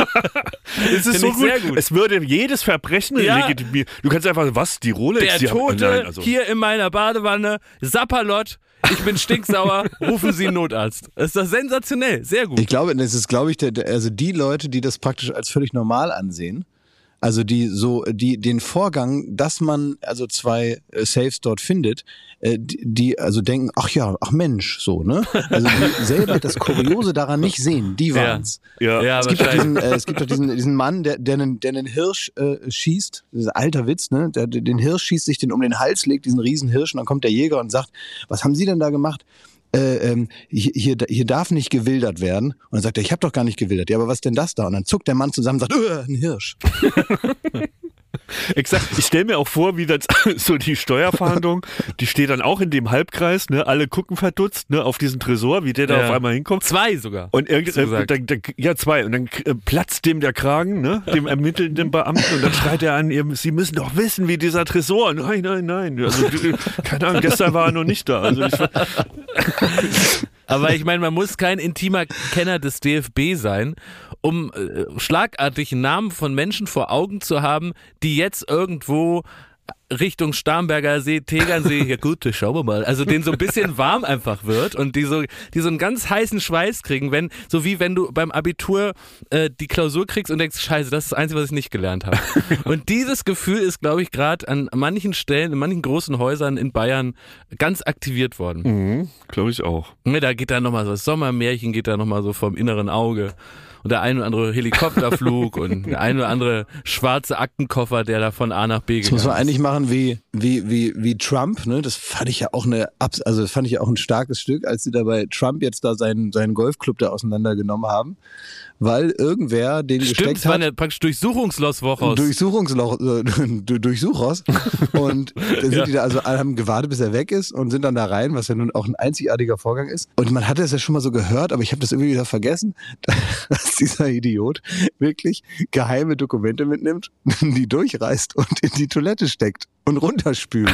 Es ist Find so ich gut. sehr gut. Es würde jedes Verbrechen Ja. legitimieren. Du kannst einfach, was, die Rolex? Der die haben- Tote nein, also. hier in meiner Badewanne, Sapperlot, ich bin stinksauer, rufen Sie einen Notarzt. Das ist doch sensationell, sehr gut. Ich glaube, das ist, glaube ich, der, der, also die Leute, die das praktisch als völlig normal ansehen, also die so, die den Vorgang, dass man also zwei äh, Safes dort findet, äh, die, die also denken, ach ja, ach Mensch, so, ne? Also die selber das Kuriose daran nicht sehen, die waren's. Ja. Ja, Es gibt doch wahrscheinlich. diesen, äh, es gibt doch diesen, diesen Mann, der, der, einen, der einen Hirsch äh, schießt, das ist ein alter Witz, ne? Der, der den Hirsch schießt, sich den um den Hals legt, diesen riesen Hirsch, und dann kommt der Jäger und sagt, was haben Sie denn da gemacht? Äh, ähm, hier, hier, hier darf nicht gewildert werden. Und dann sagt er, ich habe doch gar nicht gewildert. Ja, aber was ist denn das da? Und dann zuckt der Mann zusammen und sagt, öh, ein Hirsch. Exakt. Ich stelle mir auch vor, wie das so die Steuerverhandlung, die steht dann auch in dem Halbkreis, ne? Alle gucken verdutzt, ne? Auf diesen Tresor, wie der da Ja. auf einmal hinkommt. Zwei sogar. Und irgendwie, Hast du äh, gesagt. dann, dann, ja, zwei. Und dann äh, platzt dem der Kragen, ne? Dem ermittelnden Beamten. Und dann schreit er an, ihr, Sie müssen doch wissen, wie dieser Tresor. Nein, nein, nein. Also, die- keine Ahnung, gestern war er noch nicht da. Also, ich, Aber ich meine, man muss kein intimer Kenner des D F B sein, um äh, schlagartig Namen von Menschen vor Augen zu haben, die jetzt irgendwo Richtung Starnberger See, Tegernsee, ja gut, schauen wir mal. Also denen so ein bisschen warm einfach wird und die so, die so einen ganz heißen Schweiß kriegen, wenn, so wie wenn du beim Abitur äh, die Klausur kriegst und denkst, scheiße, das ist das Einzige, was ich nicht gelernt habe. Und dieses Gefühl ist, glaube ich, gerade an manchen Stellen, in manchen großen Häusern in Bayern ganz aktiviert worden. Mhm, glaube ich auch. Ja, da geht da nochmal so, das Sommermärchen geht da nochmal so vom inneren Auge. Und der ein oder andere Helikopterflug und der ein oder andere schwarze Aktenkoffer, der da von A nach B geht. Das muss man eigentlich machen wie, wie, wie, wie Trump, ne? Das fand ich ja auch eine, also das fand ich ja auch ein starkes Stück, als sie da bei Trump jetzt da seinen, seinen Golfclub da auseinandergenommen haben. Weil irgendwer den Stimmt, gesteckt das war hat. eine praktisch Durchsuchungsloch-Woche. Durchsuchungsloch, äh, Durchsuchers. Und dann sind Ja. die da, also alle haben gewartet, bis er weg ist und sind dann da rein, was ja nun auch ein einzigartiger Vorgang ist. Und man hatte es ja schon mal so gehört, aber ich habe das irgendwie wieder vergessen, dass dieser Idiot wirklich geheime Dokumente mitnimmt, die durchreißt und in die Toilette steckt und runterspült.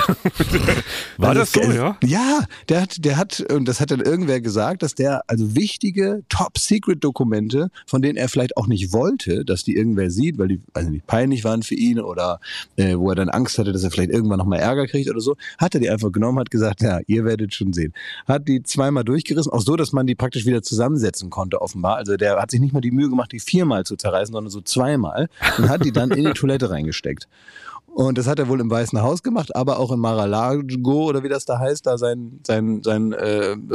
War Also das so, ja? Ja, der hat, der hat, und das hat dann irgendwer gesagt, dass der also wichtige Top-Secret-Dokumente, von denen er vielleicht auch nicht wollte, dass die irgendwer sieht, weil die also nicht peinlich waren für ihn oder äh, wo er dann Angst hatte, dass er vielleicht irgendwann nochmal Ärger kriegt oder so, hat er die einfach genommen, hat gesagt, ja, ihr werdet schon sehen. Hat die zweimal durchgerissen, auch so, dass man die praktisch wieder zusammensetzen konnte offenbar. Also der hat sich nicht mal die Mühe gemacht, die viermal zu zerreißen, sondern so zweimal und hat die dann in die Toilette reingesteckt. Und das hat er wohl im Weißen Haus gemacht, aber auch in Mar-a-Lago oder wie das da heißt, da sein, sein, sein äh, äh,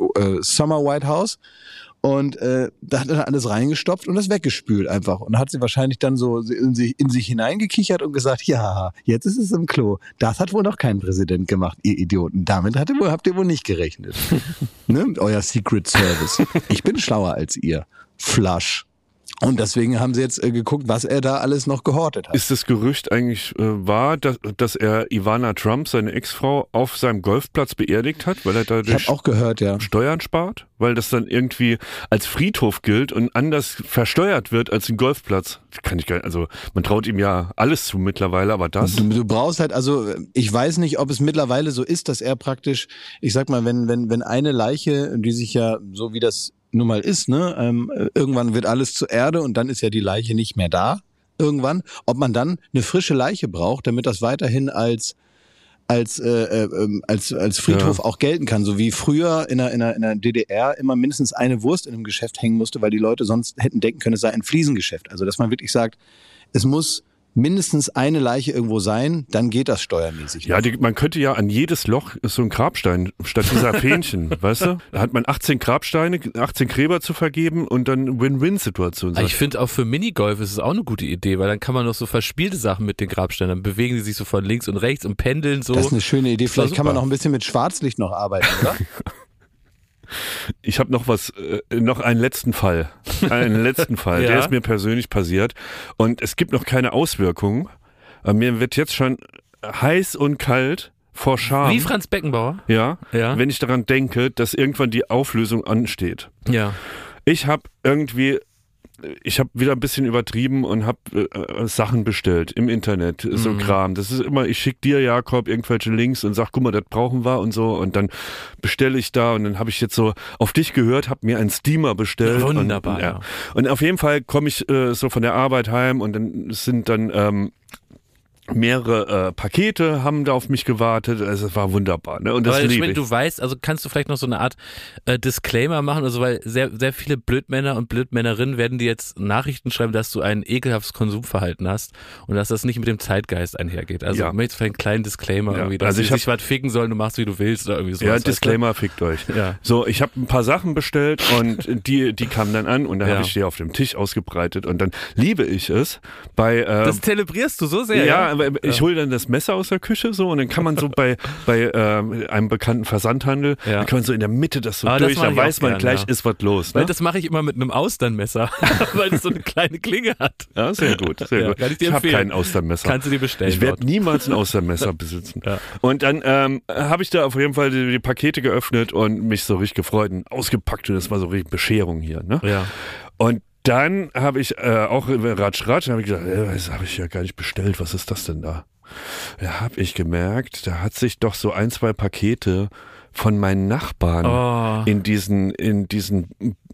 Summer White House. Und äh, da hat er alles reingestopft und das weggespült einfach. Und hat sie wahrscheinlich dann so in sich, in sich hineingekichert und gesagt, ja, jetzt ist es im Klo. Das hat wohl noch kein Präsident gemacht, ihr Idioten. Damit hat ihr wohl, habt ihr wohl nicht gerechnet. Ne? Euer Secret Service. Ich bin schlauer als ihr. Flush. Und deswegen haben sie jetzt äh, geguckt, was er da alles noch gehortet hat. Ist das Gerücht eigentlich äh, wahr, dass, dass er Ivana Trump, seine Ex-Frau, auf seinem Golfplatz beerdigt hat, weil er Ich dadurch habe auch gehört, ja. Steuern spart? Weil das dann irgendwie als Friedhof gilt und anders versteuert wird als ein Golfplatz. Kann ich gar nicht, also man traut ihm ja alles zu mittlerweile, aber das... Du, du brauchst halt, also ich weiß nicht, ob es mittlerweile so ist, dass er praktisch, ich sag mal, wenn, wenn, wenn eine Leiche, die sich ja, so wie das nun mal ist, ne, ähm, irgendwann wird alles zur Erde und dann ist ja die Leiche nicht mehr da, irgendwann, ob man dann eine frische Leiche braucht, damit das weiterhin als als äh, äh, als als Friedhof ja. auch gelten kann, so wie früher in der, in, der, in der D D R immer mindestens eine Wurst in einem Geschäft hängen musste, weil die Leute sonst hätten denken können, es sei ein Fliesengeschäft. Also dass man wirklich sagt, es muss mindestens eine Leiche irgendwo sein, dann geht das steuermäßig. Ja, die, man könnte ja an jedes Loch so einen Grabstein statt dieser Fähnchen, weißt du? Da hat man achtzehn Grabsteine, achtzehn Gräber zu vergeben und dann Win-Win-Situation. Ich finde auch für Minigolf ist es auch eine gute Idee, weil dann kann man noch so verspielte Sachen mit den Grabsteinen, dann bewegen die sich so von links und rechts und pendeln so. Das ist eine schöne Idee. Vielleicht kann man super. noch ein bisschen mit Schwarzlicht noch arbeiten, oder? Ich habe noch was, äh, noch einen letzten Fall. Einen letzten Fall, Ja. der ist mir persönlich passiert. Und es gibt noch keine Auswirkungen. Aber mir wird jetzt schon heiß und kalt vor Scham. Wie Franz Beckenbauer? Ja, Ja. wenn ich daran denke, dass irgendwann die Auflösung ansteht. Ja. Ich habe irgendwie, ich habe wieder ein bisschen übertrieben und habe äh, Sachen bestellt im Internet, so Mhm. Kram. Das ist immer, ich schicke dir, Jakob, irgendwelche Links und sag, guck mal, das brauchen wir und so. Und dann bestelle ich da und dann habe ich jetzt so auf dich gehört, habe mir einen Steamer bestellt. Wunderbar, Und, ja. und auf jeden Fall komme ich äh, so von der Arbeit heim und dann sind dann ähm, mehrere äh, Pakete haben da auf mich gewartet. Also es war wunderbar. Ne? Und das Aber ich liebe meine, ich. du weißt, also kannst du vielleicht noch so eine Art äh, Disclaimer machen, also weil sehr, sehr viele Blödmänner und Blödmännerinnen werden dir jetzt Nachrichten schreiben, dass du ein ekelhaftes Konsumverhalten hast und dass das nicht mit dem Zeitgeist einhergeht. Also Ja. möchtest du vielleicht einen kleinen Disclaimer Ja. irgendwie, dass Also sie ich hab- sich was ficken sollen, du machst, wie du willst oder irgendwie sowas. Ja, weißt du? Disclaimer, fickt euch. Ja. So, ich habe ein paar Sachen bestellt und die, die kamen dann an und dann Ja. habe ich die auf dem Tisch ausgebreitet und dann liebe ich es bei äh, Das zelebrierst du so sehr. ja, Ja, aber ich hole dann das Messer aus der Küche so und dann kann man so bei bei äh, einem bekannten Versandhandel, Ja. dann kann man so in der Mitte das so Ah, das durch, mach dann ich auch weiß man gern, gleich ja. ist was los. Weil Ne? das mache ich immer mit einem Austernmesser, weil es so eine kleine Klinge hat. Ja, sehr gut, sehr Ja, gut. kann ich dir habe empfehlen. kein Austernmesser. Kannst du dir bestellen. Ich werde dort. niemals ein Austernmesser besitzen. Ja. Und dann ähm, habe ich da auf jeden Fall die, die Pakete geöffnet und mich so richtig gefreut und ausgepackt und das war so richtig Bescherung hier. Ne? Ja. Und dann habe ich äh, auch ratsch ratsch, habe ich gedacht, äh, das habe ich ja gar nicht bestellt, was ist das denn da? Da habe ich gemerkt, da hat sich doch so ein, zwei Pakete von meinen Nachbarn Oh. in diesen in diesen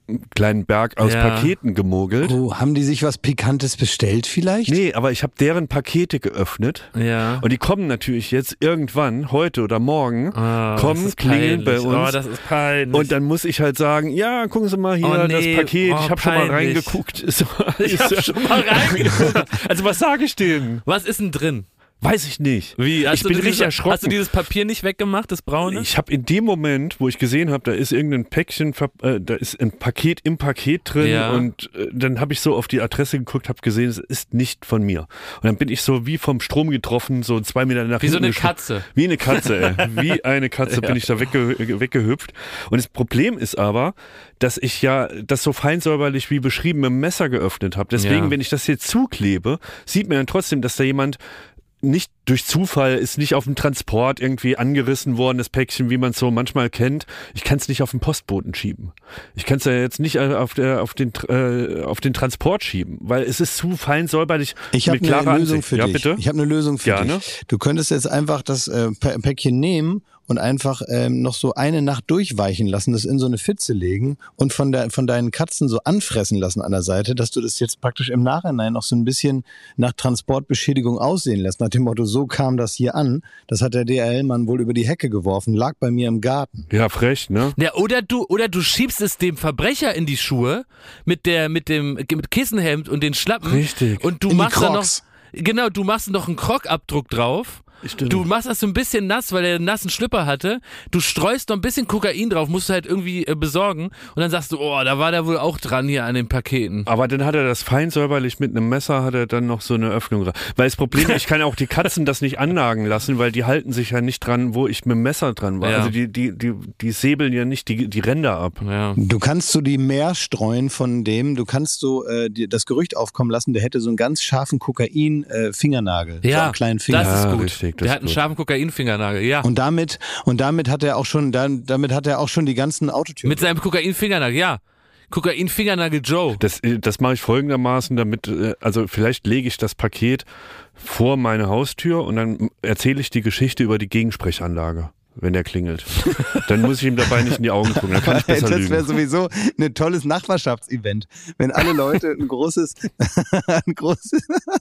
kleinen Berg aus Ja. Paketen gemogelt. Oh, haben die sich was Pikantes bestellt vielleicht? Nee, aber ich habe deren Pakete geöffnet. Ja. Und die kommen natürlich jetzt irgendwann, heute oder morgen, Ah, kommen, das ist klingeln bei peinlich. uns. Oh, das ist peinlich. Und dann muss ich halt sagen, ja, gucken Sie mal hier, Oh, nee. das Paket, Oh, ich habe schon mal peinlich. reingeguckt. Ist, ich ist, hab schon mal reingeguckt. Also was sage ich denen? Was ist denn drin? Weiß ich nicht. Wie? Hast ich du bin dieses, richtig erschrocken. Hast du dieses Papier nicht weggemacht, das braune? Ich habe in dem Moment, wo ich gesehen habe, da ist irgendein Päckchen, äh, da ist ein Paket im Paket drin Ja. und äh, dann habe ich so auf die Adresse geguckt, habe gesehen, es ist nicht von mir. Und dann bin ich so wie vom Strom getroffen, so zwei Meter nach Wie so hinten eine geschl- Katze. Wie eine Katze, ey. Wie eine Katze bin ich da wegge weggehüpft. Und das Problem ist aber, dass ich ja das so feinsäuberlich wie beschrieben mit dem Messer geöffnet habe. Deswegen, Ja. wenn ich das hier zuklebe, sieht man dann trotzdem, dass da jemand nicht durch Zufall ist nicht auf dem Transport irgendwie angerissen worden, das Päckchen, wie man es so manchmal kennt. Ich kann es nicht auf den Postboten schieben. Ich kann es ja jetzt nicht auf, der, auf, den, äh, auf den Transport schieben, weil es ist zu fein säuberlich. Ich habe mit klarer eine Lösung Ansicht. für ja, dich. Bitte? Ich habe eine Lösung für Gerne. dich. Du könntest jetzt einfach das äh, Pä- Päckchen nehmen und einfach ähm, noch so eine Nacht durchweichen lassen, das in so eine Pfütze legen und von der von deinen Katzen so anfressen lassen an der Seite, dass du das jetzt praktisch im Nachhinein noch so ein bisschen nach Transportbeschädigung aussehen lässt. Nach dem Motto, so kam das hier an. Das hat der D H L-Mann wohl über die Hecke geworfen, lag bei mir im Garten. Ja, frech, ne? Ja, oder du, oder du schiebst es dem Verbrecher in die Schuhe mit der, mit dem, mit Kissenhemd und den Schlappen. Richtig. Und du In die machst da noch, Crocs. genau, du machst noch einen Krogabdruck drauf. Stimmt. Du machst das so ein bisschen nass, weil er einen nassen Schlüpper hatte. Du streust noch ein bisschen Kokain drauf, musst du halt irgendwie äh, besorgen. Und dann sagst du, oh, da war der wohl auch dran hier an den Paketen. Aber dann hat er das fein säuberlich mit einem Messer, hat er dann noch so eine Öffnung dran. Weil das Problem, ich kann auch die Katzen das nicht annagen lassen, weil die halten sich ja nicht dran, wo ich mit dem Messer dran war. Ja. Also die, die, die, die säbeln ja nicht die, die Ränder ab. Ja. Du kannst so die mehr streuen von dem, du kannst so äh, die, das Gerücht aufkommen lassen, der hätte so einen ganz scharfen Kokain-Fingernagel. So Ja, einen kleinen Finger. das ist Ja, gut. richtig, das der ist hat einen gut. scharfen Kokainfingernagel, ja. Und damit, und damit hat er auch schon, dann, damit hat er auch schon die ganzen Autotüren. Mit seinem Kokainfingernagel, ja. Kokainfingernagel Joe. Das, äh, das mache ich folgendermaßen, damit, äh, also vielleicht lege ich das Paket vor meine Haustür und dann erzähle ich die Geschichte über die Gegensprechanlage, wenn der klingelt. Dann muss ich ihm dabei nicht in die Augen gucken, dann kann ich besser Das wäre lügen. sowieso ein tolles Nachbarschaftsevent, wenn alle Leute ein großes, ein großes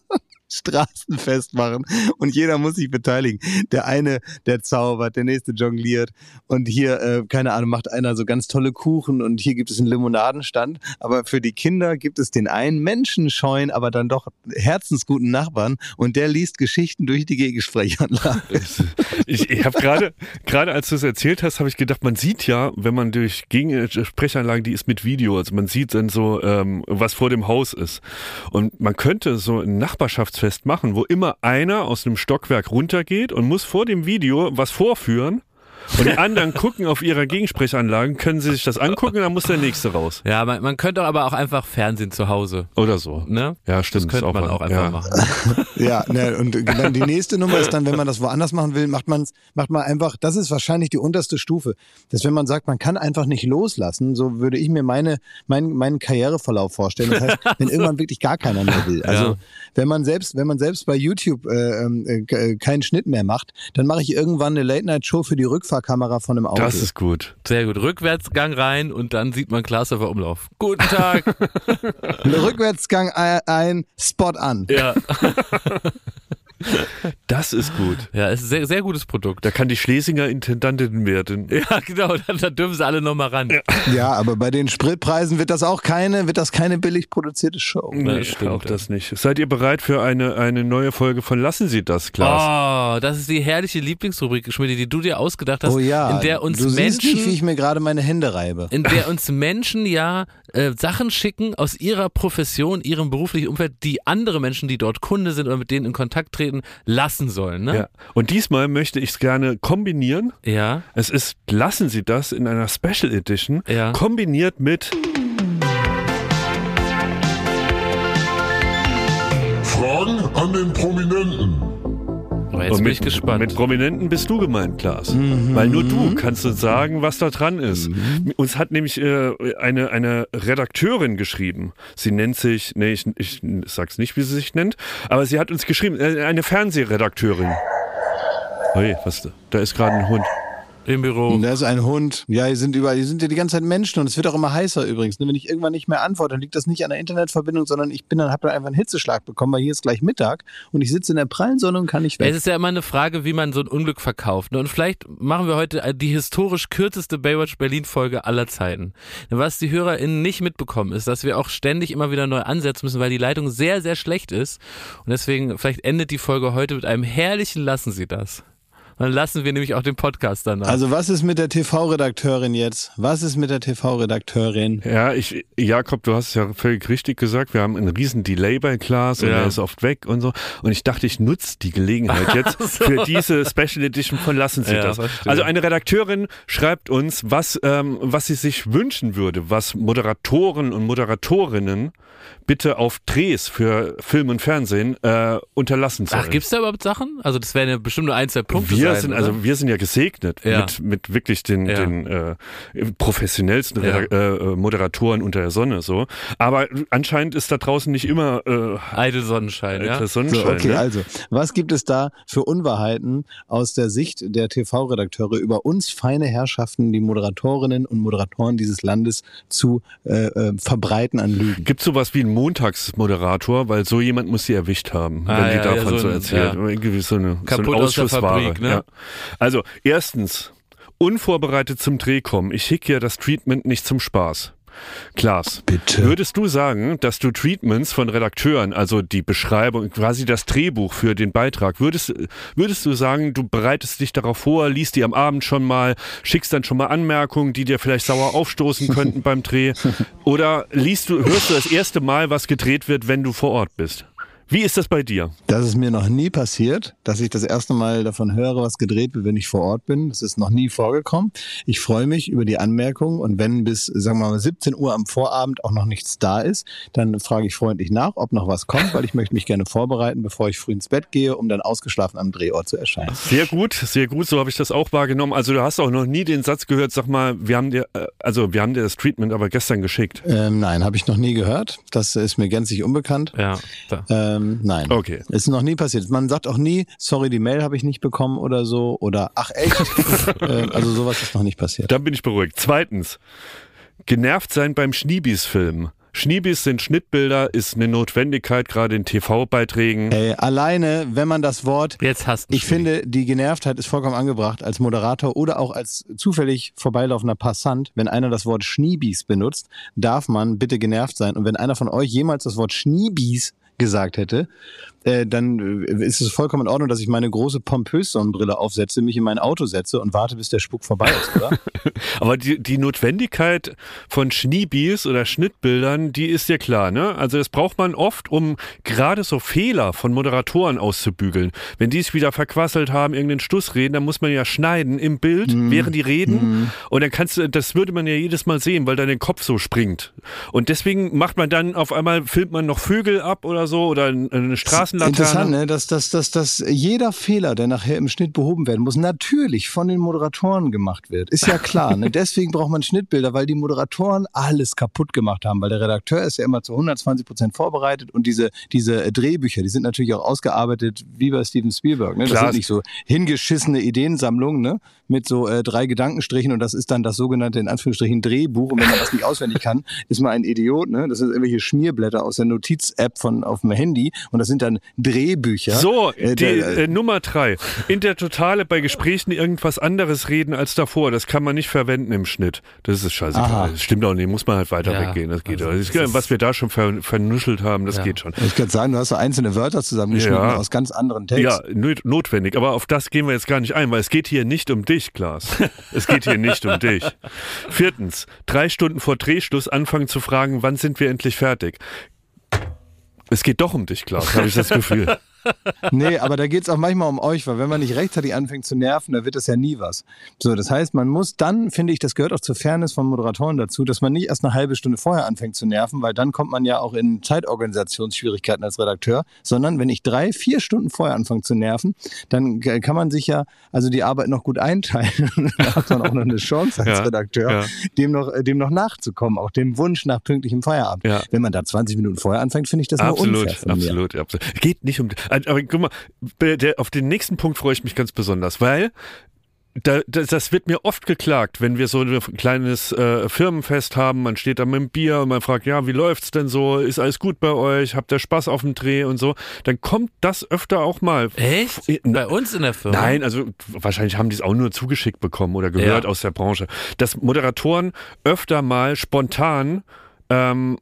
Straßenfest machen und jeder muss sich beteiligen. Der eine, der zaubert, der nächste jongliert und hier, äh, keine Ahnung, macht einer so ganz tolle Kuchen und hier gibt es einen Limonadenstand, aber für die Kinder gibt es den einen menschenscheuen, aber dann doch herzensguten Nachbarn und der liest Geschichten durch die Gegensprechanlage. Ich, ich habe gerade, gerade als du es erzählt hast, habe ich gedacht, man sieht ja, wenn man durch Gegensprechanlagen, die ist mit Video, also man sieht dann so, ähm, was vor dem Haus ist. Und man könnte so ein Nachbarschaftsfest machen, wo immer einer aus einem Stockwerk runtergeht und muss vor dem Video was vorführen. Und die anderen gucken auf ihre Gegensprechanlagen, können sie sich das angucken, dann muss der nächste raus. Ja, man, man könnte aber auch einfach Fernsehen zu Hause. Oder so. Ne? Ja, stimmt. Das könnte ist man was. auch einfach ja. machen. Ja, ne, und dann die nächste Nummer ist dann, wenn man das woanders machen will, macht man macht man einfach, das ist wahrscheinlich die unterste Stufe, dass wenn man sagt, man kann einfach nicht loslassen, so würde ich mir meine mein, meinen Karriereverlauf vorstellen. Das heißt, wenn irgendwann wirklich gar keiner mehr will. Also Ja. wenn man selbst wenn man selbst bei YouTube äh, äh, keinen Schnitt mehr macht, dann mache ich irgendwann eine Late-Night-Show für die Rückfahrkamera von einem Auto. Das ist gut. Sehr gut. Rückwärtsgang rein und dann sieht man Klaashofer Umlauf. Guten Tag. Rückwärtsgang ein, ein Spot an. Ja. Das ist gut. Ja, ist ein sehr, sehr gutes Produkt. Da kann die Schlesinger Intendantin werden. Ja, genau, dann, dann dürfen sie alle nochmal ran. Ja. Ja, aber bei den Spritpreisen wird das auch keine, wird das keine billig produzierte Show. Nee, stimmt, auch ja. das nicht. Seid ihr bereit für eine, eine neue Folge von Lassen Sie das, Klaas? Oh, das ist die herrliche Lieblingsrubrik, Schmidt, die du dir ausgedacht hast, Oh ja, in der uns du siehst Menschen, nicht, wie ich mir gerade meine Hände reibe. in der uns Menschen ja äh, Sachen schicken aus ihrer Profession, ihrem beruflichen Umfeld, die andere Menschen, die dort Kunde sind oder mit denen in Kontakt treten, lassen sollen. Ne? Ja. Und diesmal möchte ich es gerne kombinieren. Ja. Es ist Lassen Sie das in einer Special Edition, Ja. kombiniert mit Fragen an den Prominenten. Oh, jetzt Und bin mit, ich gespannt. Mit Prominenten bist du gemeint, Klaas. Weil nur du kannst uns sagen, was da dran ist. Uns hat nämlich äh, eine, eine Redakteurin geschrieben. Sie nennt sich, nee, ich, ich sag's nicht, wie sie sich nennt, aber sie hat uns geschrieben, äh, eine Fernsehredakteurin. Hey, was, da ist gerade ein Hund. Im Büro. Und da ist ein Hund. Ja, hier sind überall, hier sind ja die ganze Zeit Menschen und es wird auch immer heißer übrigens. Wenn ich irgendwann nicht mehr antworte, dann liegt das nicht an der Internetverbindung, sondern ich bin dann, habe dann einfach einen Hitzeschlag bekommen, weil hier ist gleich Mittag und ich sitze in der prallen Sonne und kann nicht weg. Es ist ja immer eine Frage, wie man so ein Unglück verkauft. Und vielleicht machen wir heute die historisch kürzeste Baywatch Berlin-Folge aller Zeiten. Was die HörerInnen nicht mitbekommen, ist, dass wir auch ständig immer wieder neu ansetzen müssen, weil die Leitung sehr, sehr schlecht ist. Und deswegen, vielleicht endet die Folge heute mit einem herrlichen Lassen Sie das. Dann lassen wir nämlich auch den Podcast danach. Also was ist mit der T V-Redakteurin jetzt? Was ist mit der T V-Redakteurin? Ja, ich, Jakob, du hast es ja völlig richtig gesagt. Wir haben einen riesen Delay bei Klaas und Ja. er ist oft weg und so. Und ich dachte, ich nutze die Gelegenheit jetzt für diese Special Edition von Lassen Sie Ja, das. verstehe. Also eine Redakteurin schreibt uns, was, ähm, was sie sich wünschen würde, was Moderatoren und Moderatorinnen bitte auf Drehs für Film und Fernsehen äh, unterlassen sollen. Ach, gibt's da überhaupt Sachen? Also das wären ja bestimmt nur ein, zwei Punkte Wir sein, sind, oder? also wir sind ja gesegnet Ja. mit mit wirklich den Ja. den äh, professionellsten Ja. Redak- äh, Moderatoren unter der Sonne so. Aber anscheinend ist da draußen nicht immer äh, Eitel Sonnenschein, ja. der So, Sonnenschein. okay, ne? also, was gibt es da für Unwahrheiten aus der Sicht der T V-Redakteure über uns feine Herrschaften, die Moderatorinnen und Moderatoren dieses Landes zu äh, äh, verbreiten an Lügen? Gibt sowas wie einen Montagsmoderator, weil so jemand muss sie erwischt haben, Ah, wenn die ja, davon ja, so, so ein- erzählt. ja. Irgendwie so eine, so Kaputt eine aus der Ausschussware. Fabrik, ne? Ja. Also, erstens, unvorbereitet zum Dreh kommen. Ich schicke ja das Treatment nicht zum Spaß. Klaas, Bitte. würdest du sagen, dass du Treatments von Redakteuren, also die Beschreibung, quasi das Drehbuch für den Beitrag, würdest, würdest du sagen, du bereitest dich darauf vor, liest die am Abend schon mal, schickst dann schon mal Anmerkungen, die dir vielleicht sauer aufstoßen könnten beim Dreh? Oder liest du, hörst du das erste Mal, was gedreht wird, wenn du vor Ort bist? Wie ist das bei dir? Das ist mir noch nie passiert, dass ich das erste Mal davon höre, was gedreht wird, wenn ich vor Ort bin. Das ist noch nie vorgekommen. Ich freue mich über die Anmerkungen und wenn bis, sagen wir mal, siebzehn Uhr am Vorabend auch noch nichts da ist, dann frage ich freundlich nach, ob noch was kommt, weil ich möchte mich gerne vorbereiten, bevor ich früh ins Bett gehe, um dann ausgeschlafen am Drehort zu erscheinen. Sehr gut, sehr gut, so habe ich das auch wahrgenommen. Also du hast auch noch nie den Satz gehört, sag mal, wir haben dir, äh, also wir haben dir das Treatment aber gestern geschickt. Ähm, nein, habe ich noch nie gehört. Das ist mir gänzlich unbekannt. Ja, da. Ähm, nein. Okay. Ist noch nie passiert. Man sagt auch nie, sorry, die Mail habe ich nicht bekommen oder so. Oder ach echt. ähm, also sowas ist noch nicht passiert. Dann bin ich beruhigt. Zweitens, genervt sein beim Schniebis-Film. Schniebis sind Schnittbilder, ist eine Notwendigkeit, gerade in T V-Beiträgen. Ey, alleine, wenn man das Wort, Jetzt hast du ich finde, die Genervtheit ist vollkommen angebracht als Moderator oder auch als zufällig vorbeilaufender Passant. Wenn einer das Wort Schniebis benutzt, darf man bitte genervt sein. Und wenn einer von euch jemals das Wort Schniebis gesagt hätte, äh, dann äh, ist es vollkommen in Ordnung, dass ich meine große pompös Sonnenbrille aufsetze, mich in mein Auto setze und warte, bis der Spuk vorbei ist, oder? Aber die, die Notwendigkeit von Schniebis oder Schnittbildern, die ist ja klar, ne? Also das braucht man oft, um gerade so Fehler von Moderatoren auszubügeln. Wenn die es wieder verquasselt haben, irgendeinen Stuss reden, dann muss man ja schneiden im Bild, Mhm. während die reden. Und dann kannst du, das würde man ja jedes Mal sehen, weil dann der Kopf so springt. Und deswegen macht man dann auf einmal, filmt man noch Vögel ab oder so oder eine Straßenlaterne. Interessant, ne? dass, dass, dass, dass jeder Fehler, der nachher im Schnitt behoben werden muss, natürlich von den Moderatoren gemacht wird. Ist ja klar. Ne? Deswegen braucht man Schnittbilder, weil die Moderatoren alles kaputt gemacht haben, weil der Redakteur ist ja immer zu hundertzwanzig Prozent vorbereitet und diese, diese Drehbücher, die sind natürlich auch ausgearbeitet wie bei Steven Spielberg. Ne? Das Klar. sind nicht so hingeschissene Ideensammlungen, ne? Mit so äh, drei Gedankenstrichen und das ist dann das sogenannte, in Anführungsstrichen, Drehbuch. Und wenn man das nicht auswendig kann, ist man ein Idiot. Ne? Das sind irgendwelche Schmierblätter aus der Notiz-App von auf dem Handy und das sind dann Drehbücher. So, Äh, die der- äh, Nummer drei. In der Totale bei Gesprächen irgendwas anderes reden als davor. Das kann man nicht verwenden im Schnitt. Das ist scheißegal. Aha. Das stimmt auch nicht. Muss man halt weiter Ja, weggehen. Das geht also auch. das Das ist- was wir da schon ver vernuschelt haben, das Ja. geht schon. Ich kann sagen, du hast so einzelne Wörter zusammengeschnitten Ja. aus ganz anderen Texten. Ja, not- notwendig. Aber auf das gehen wir jetzt gar nicht ein, weil es geht hier nicht um dich, Klaas. Es geht hier nicht um dich. Viertens, drei Stunden vor Drehschluss anfangen zu fragen, wann sind wir endlich fertig? Es geht doch um dich, Klaas, habe ich das Gefühl. Nee, aber da geht's auch manchmal um euch, weil wenn man nicht rechtzeitig anfängt zu nerven, dann wird das ja nie was. So, das heißt, man muss dann, finde ich, das gehört auch zur Fairness von Moderatoren dazu, dass man nicht erst eine halbe Stunde vorher anfängt zu nerven, weil dann kommt man ja auch in Zeitorganisationsschwierigkeiten als Redakteur, sondern wenn ich drei, vier Stunden vorher anfange zu nerven, dann k- kann man sich ja also die Arbeit noch gut einteilen und dann hat man auch noch eine Chance als Ja, Redakteur, ja. dem noch, äh, dem noch nachzukommen, auch dem Wunsch nach pünktlichem Feierabend. Ja. Wenn man da zwanzig Minuten vorher anfängt, finde ich das nur Absolut, unfair von mir. absolut, absolut. Geht nicht um. Aber guck mal, bei der, auf den nächsten Punkt freue ich mich ganz besonders, weil da, das, das wird mir oft geklagt, wenn wir so ein kleines äh, Firmenfest haben, man steht da mit dem Bier und man fragt, ja, wie läuft's denn so? Ist alles gut bei euch? Habt ihr Spaß auf dem Dreh und so? Dann kommt das öfter auch mal. Echt? Bei uns in der Firma? Nein, also wahrscheinlich haben die es auch nur zugeschickt bekommen oder gehört Ja. aus der Branche. Dass Moderatoren öfter mal spontan ähm,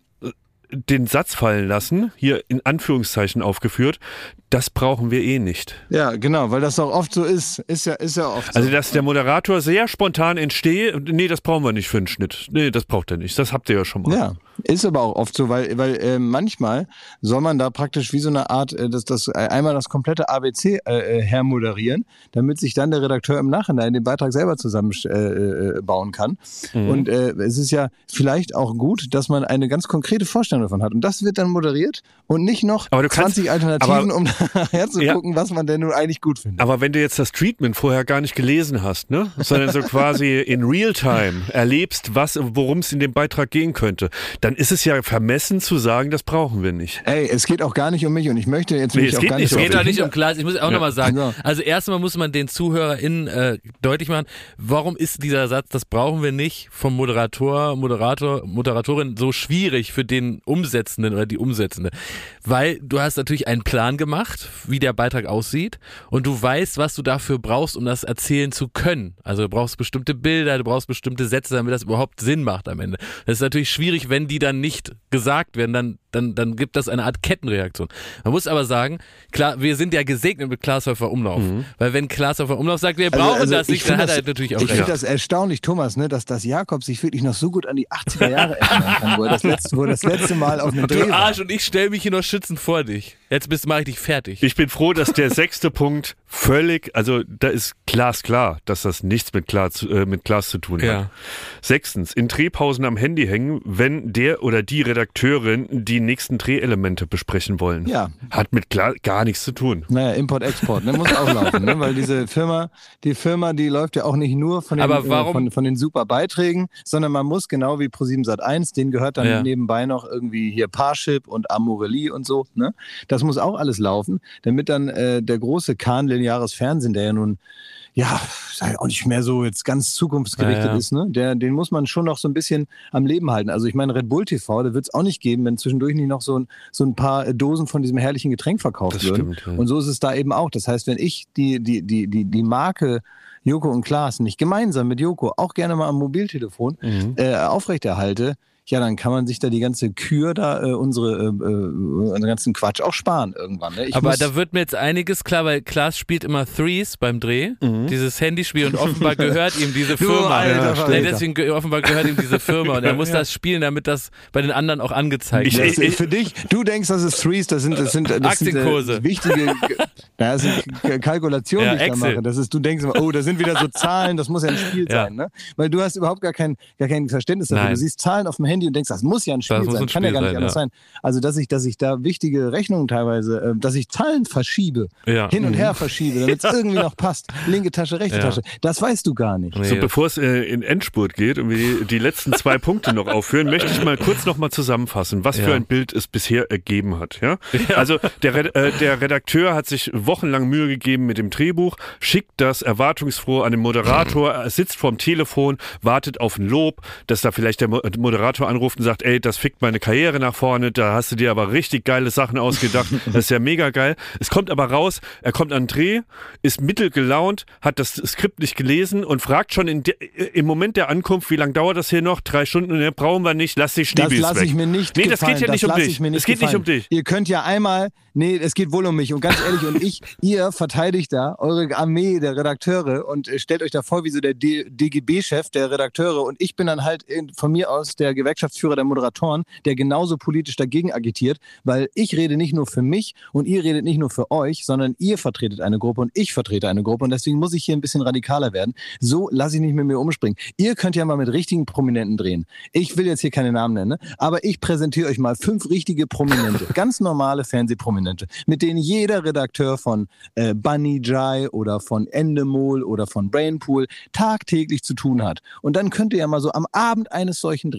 den Satz fallen lassen, hier in Anführungszeichen aufgeführt, das brauchen wir eh nicht. Ja, genau, weil das auch oft so ist. Ist ja, ist ja oft so. Also, dass der Moderator sehr spontan entsteht, nee, das brauchen wir nicht für einen Schnitt. Nee, das braucht er nicht. Das habt ihr ja schon mal. Ja, ist aber auch oft so, weil, weil äh, manchmal soll man da praktisch wie so eine Art, äh, das, das, äh, einmal das komplette A B C äh, hermoderieren, damit sich dann der Redakteur im Nachhinein den Beitrag selber zusammenbauen äh, bauen kann. Mhm. Und äh, es ist ja vielleicht auch gut, dass man eine ganz konkrete Vorstellung davon hat. Und das wird dann moderiert und nicht noch Aber du kannst- zwanzig Alternativen, aber- um nachher zu Ja. gucken, was man denn nun eigentlich gut findet. Aber wenn du jetzt das Treatment vorher gar nicht gelesen hast, ne, sondern so quasi in Realtime erlebst, was, worum es in dem Beitrag gehen könnte, dann ist es ja vermessen zu sagen, das brauchen wir nicht. Ey, es geht auch gar nicht um mich und ich möchte jetzt Nee, mich es auch geht gar nicht nicht um Es geht so doch nicht um Klaas. Ich muss auch Ja. nochmal sagen, Ja. also erstmal muss man den ZuhörerInnen äh, deutlich machen, warum ist dieser Satz, das brauchen wir nicht, vom Moderator, Moderator, Moderatorin so schwierig für den Umsetzenden oder die Umsetzende. Weil du hast natürlich einen Plan gemacht, wie der Beitrag aussieht und du weißt, was du dafür brauchst, um das erzählen zu können. Also du brauchst bestimmte Bilder, du brauchst bestimmte Sätze, damit das überhaupt Sinn macht am Ende. Das ist natürlich schwierig, wenn die dann nicht gesagt werden, dann Dann, dann gibt das eine Art Kettenreaktion. Man muss aber sagen, klar, wir sind ja gesegnet mit Glashäufer Umlauf. Mhm. Weil wenn Glashäufer Umlauf sagt, wir Also- brauchen also das ich nicht, dann find hat er das- natürlich auch Ich finde recht. das erstaunlich, Thomas, ne, dass das Jakob sich wirklich noch so gut an die achtziger Jahre erinnern kann, wo er das letzte, wo er das letzte Mal auf einem Dreh Du war. Arsch, und ich stelle mich hier noch schützend vor dich. Jetzt bist mache ich dich fertig. Ich bin froh, dass der sechste Punkt völlig, also da ist glasklar, dass das nichts mit, klar zu, äh, mit Glas zu tun hat. Ja. Sechstens, in Drehpausen am Handy hängen, wenn der oder die Redakteurin die nächsten Drehelemente besprechen wollen. Ja. Hat mit Gla- gar nichts zu tun. Naja, Import-Export, ne, muss auch laufen, ne, weil diese Firma, die Firma, die läuft ja auch nicht nur von den, Aber warum- äh, von, von den super Beiträgen, sondern man muss genau wie ProSieben Sat eins, denen gehört dann Ja. nebenbei noch irgendwie hier Parship und Amorelie und so, ne. Das muss auch alles laufen, damit dann äh, der große Kahn lineares Fernsehen, der ja nun ja, sei ja auch nicht mehr so jetzt ganz zukunftsgerichtet Ja, ja. ist, ne? Der, den muss man schon noch so ein bisschen am Leben halten. Also ich meine, Red Bull T V, da wird es auch nicht geben, wenn zwischendurch nicht noch so ein, so ein paar Dosen von diesem herrlichen Getränk verkauft Das würden. stimmt, ja. Und so ist es da eben auch. Das heißt, wenn ich die, die, die, die, die Marke Joko und Klaas nicht gemeinsam mit Joko auch gerne mal am Mobiltelefon Mhm. äh, aufrechterhalte, ja, dann kann man sich da die ganze Kür da, äh, unsere, äh, äh, den ganzen Quatsch auch sparen irgendwann. Ne? Ich Aber muss, da wird mir jetzt einiges klar, weil Klaas spielt immer Threes beim Dreh, Mhm. dieses Handyspiel, und offenbar gehört ihm diese Du Firma. alter Ja, Verräter. deswegen ge- offenbar gehört ihm diese Firma und er muss das spielen, damit das bei den anderen auch angezeigt Ich- wird. das ist für dich, du denkst, das ist Threes, das sind, das sind, das Aktienkurse. sind äh, wichtige, naja, das sind K- Kalkulationen, Ja, die ich da Excel. mache. Das ist, du denkst immer, oh, da sind wieder so Zahlen, das muss ja ein Spiel Ja. sein, ne? Weil du hast überhaupt gar kein, gar kein Verständnis dafür. Nein. Du siehst Zahlen auf dem Handy und denkst, das muss ja ein Spiel Das muss sein, ein kann ja Spiel gar nicht sein, anders ja. sein. Also, dass ich, dass ich da wichtige Rechnungen teilweise, äh, dass ich Zahlen verschiebe, Ja. hin und her verschiebe, damit es irgendwie noch passt. Linke Tasche, rechte Ja. Tasche. Das weißt du gar nicht. Nee, So, bevor es äh, in Endspurt geht und wir die, die letzten zwei Punkte noch aufführen, möchte ich mal kurz noch mal zusammenfassen, was Ja. für ein Bild es bisher ergeben hat. Ja? Also der, Red- äh, der Redakteur hat sich wochenlang Mühe gegeben mit dem Drehbuch, schickt das erwartungsfroh an den Moderator, er sitzt vorm Telefon, wartet auf ein Lob, dass da vielleicht der Mo- Moderator anruft und sagt, ey, das fickt meine Karriere nach vorne, da hast du dir aber richtig geile Sachen ausgedacht, das ist ja mega geil. Es kommt aber raus, er kommt an den Dreh, ist mittelgelaunt, hat das Skript nicht gelesen und fragt schon in de, im Moment der Ankunft, wie lange dauert das hier noch? Drei Stunden, ne, brauchen wir nicht, lass die Das Schneebis lasse weg. ich mir nicht Nee, das gefallen. geht ja nicht um lass dich. ich mir nicht Es geht nicht gefallen. um dich. Ihr könnt ja einmal, nee, es geht wohl um mich. Und ganz ehrlich, und ich, ihr verteidigt da eure Armee der Redakteure und äh, stellt euch da vor wie so der D- DGB-Chef der Redakteure. Und ich bin dann halt in, von mir aus der Gewerkschaftsführer der Moderatoren, der genauso politisch dagegen agitiert, weil ich rede nicht nur für mich und ihr redet nicht nur für euch, sondern ihr vertretet eine Gruppe und ich vertrete eine Gruppe. Und deswegen muss ich hier ein bisschen radikaler werden. So lasse ich nicht mit mir umspringen. Ihr könnt ja mal mit richtigen Prominenten drehen. Ich will jetzt hier keine Namen nennen, ne? Aber ich präsentiere euch mal fünf richtige Prominente, ganz normale Fernsehprominente, mit denen jeder Redakteur von äh, Bunny Jai oder von Endemol oder von Brainpool tagtäglich zu tun hat. Und dann könnt ihr ja mal so am Abend eines solchen Drehs,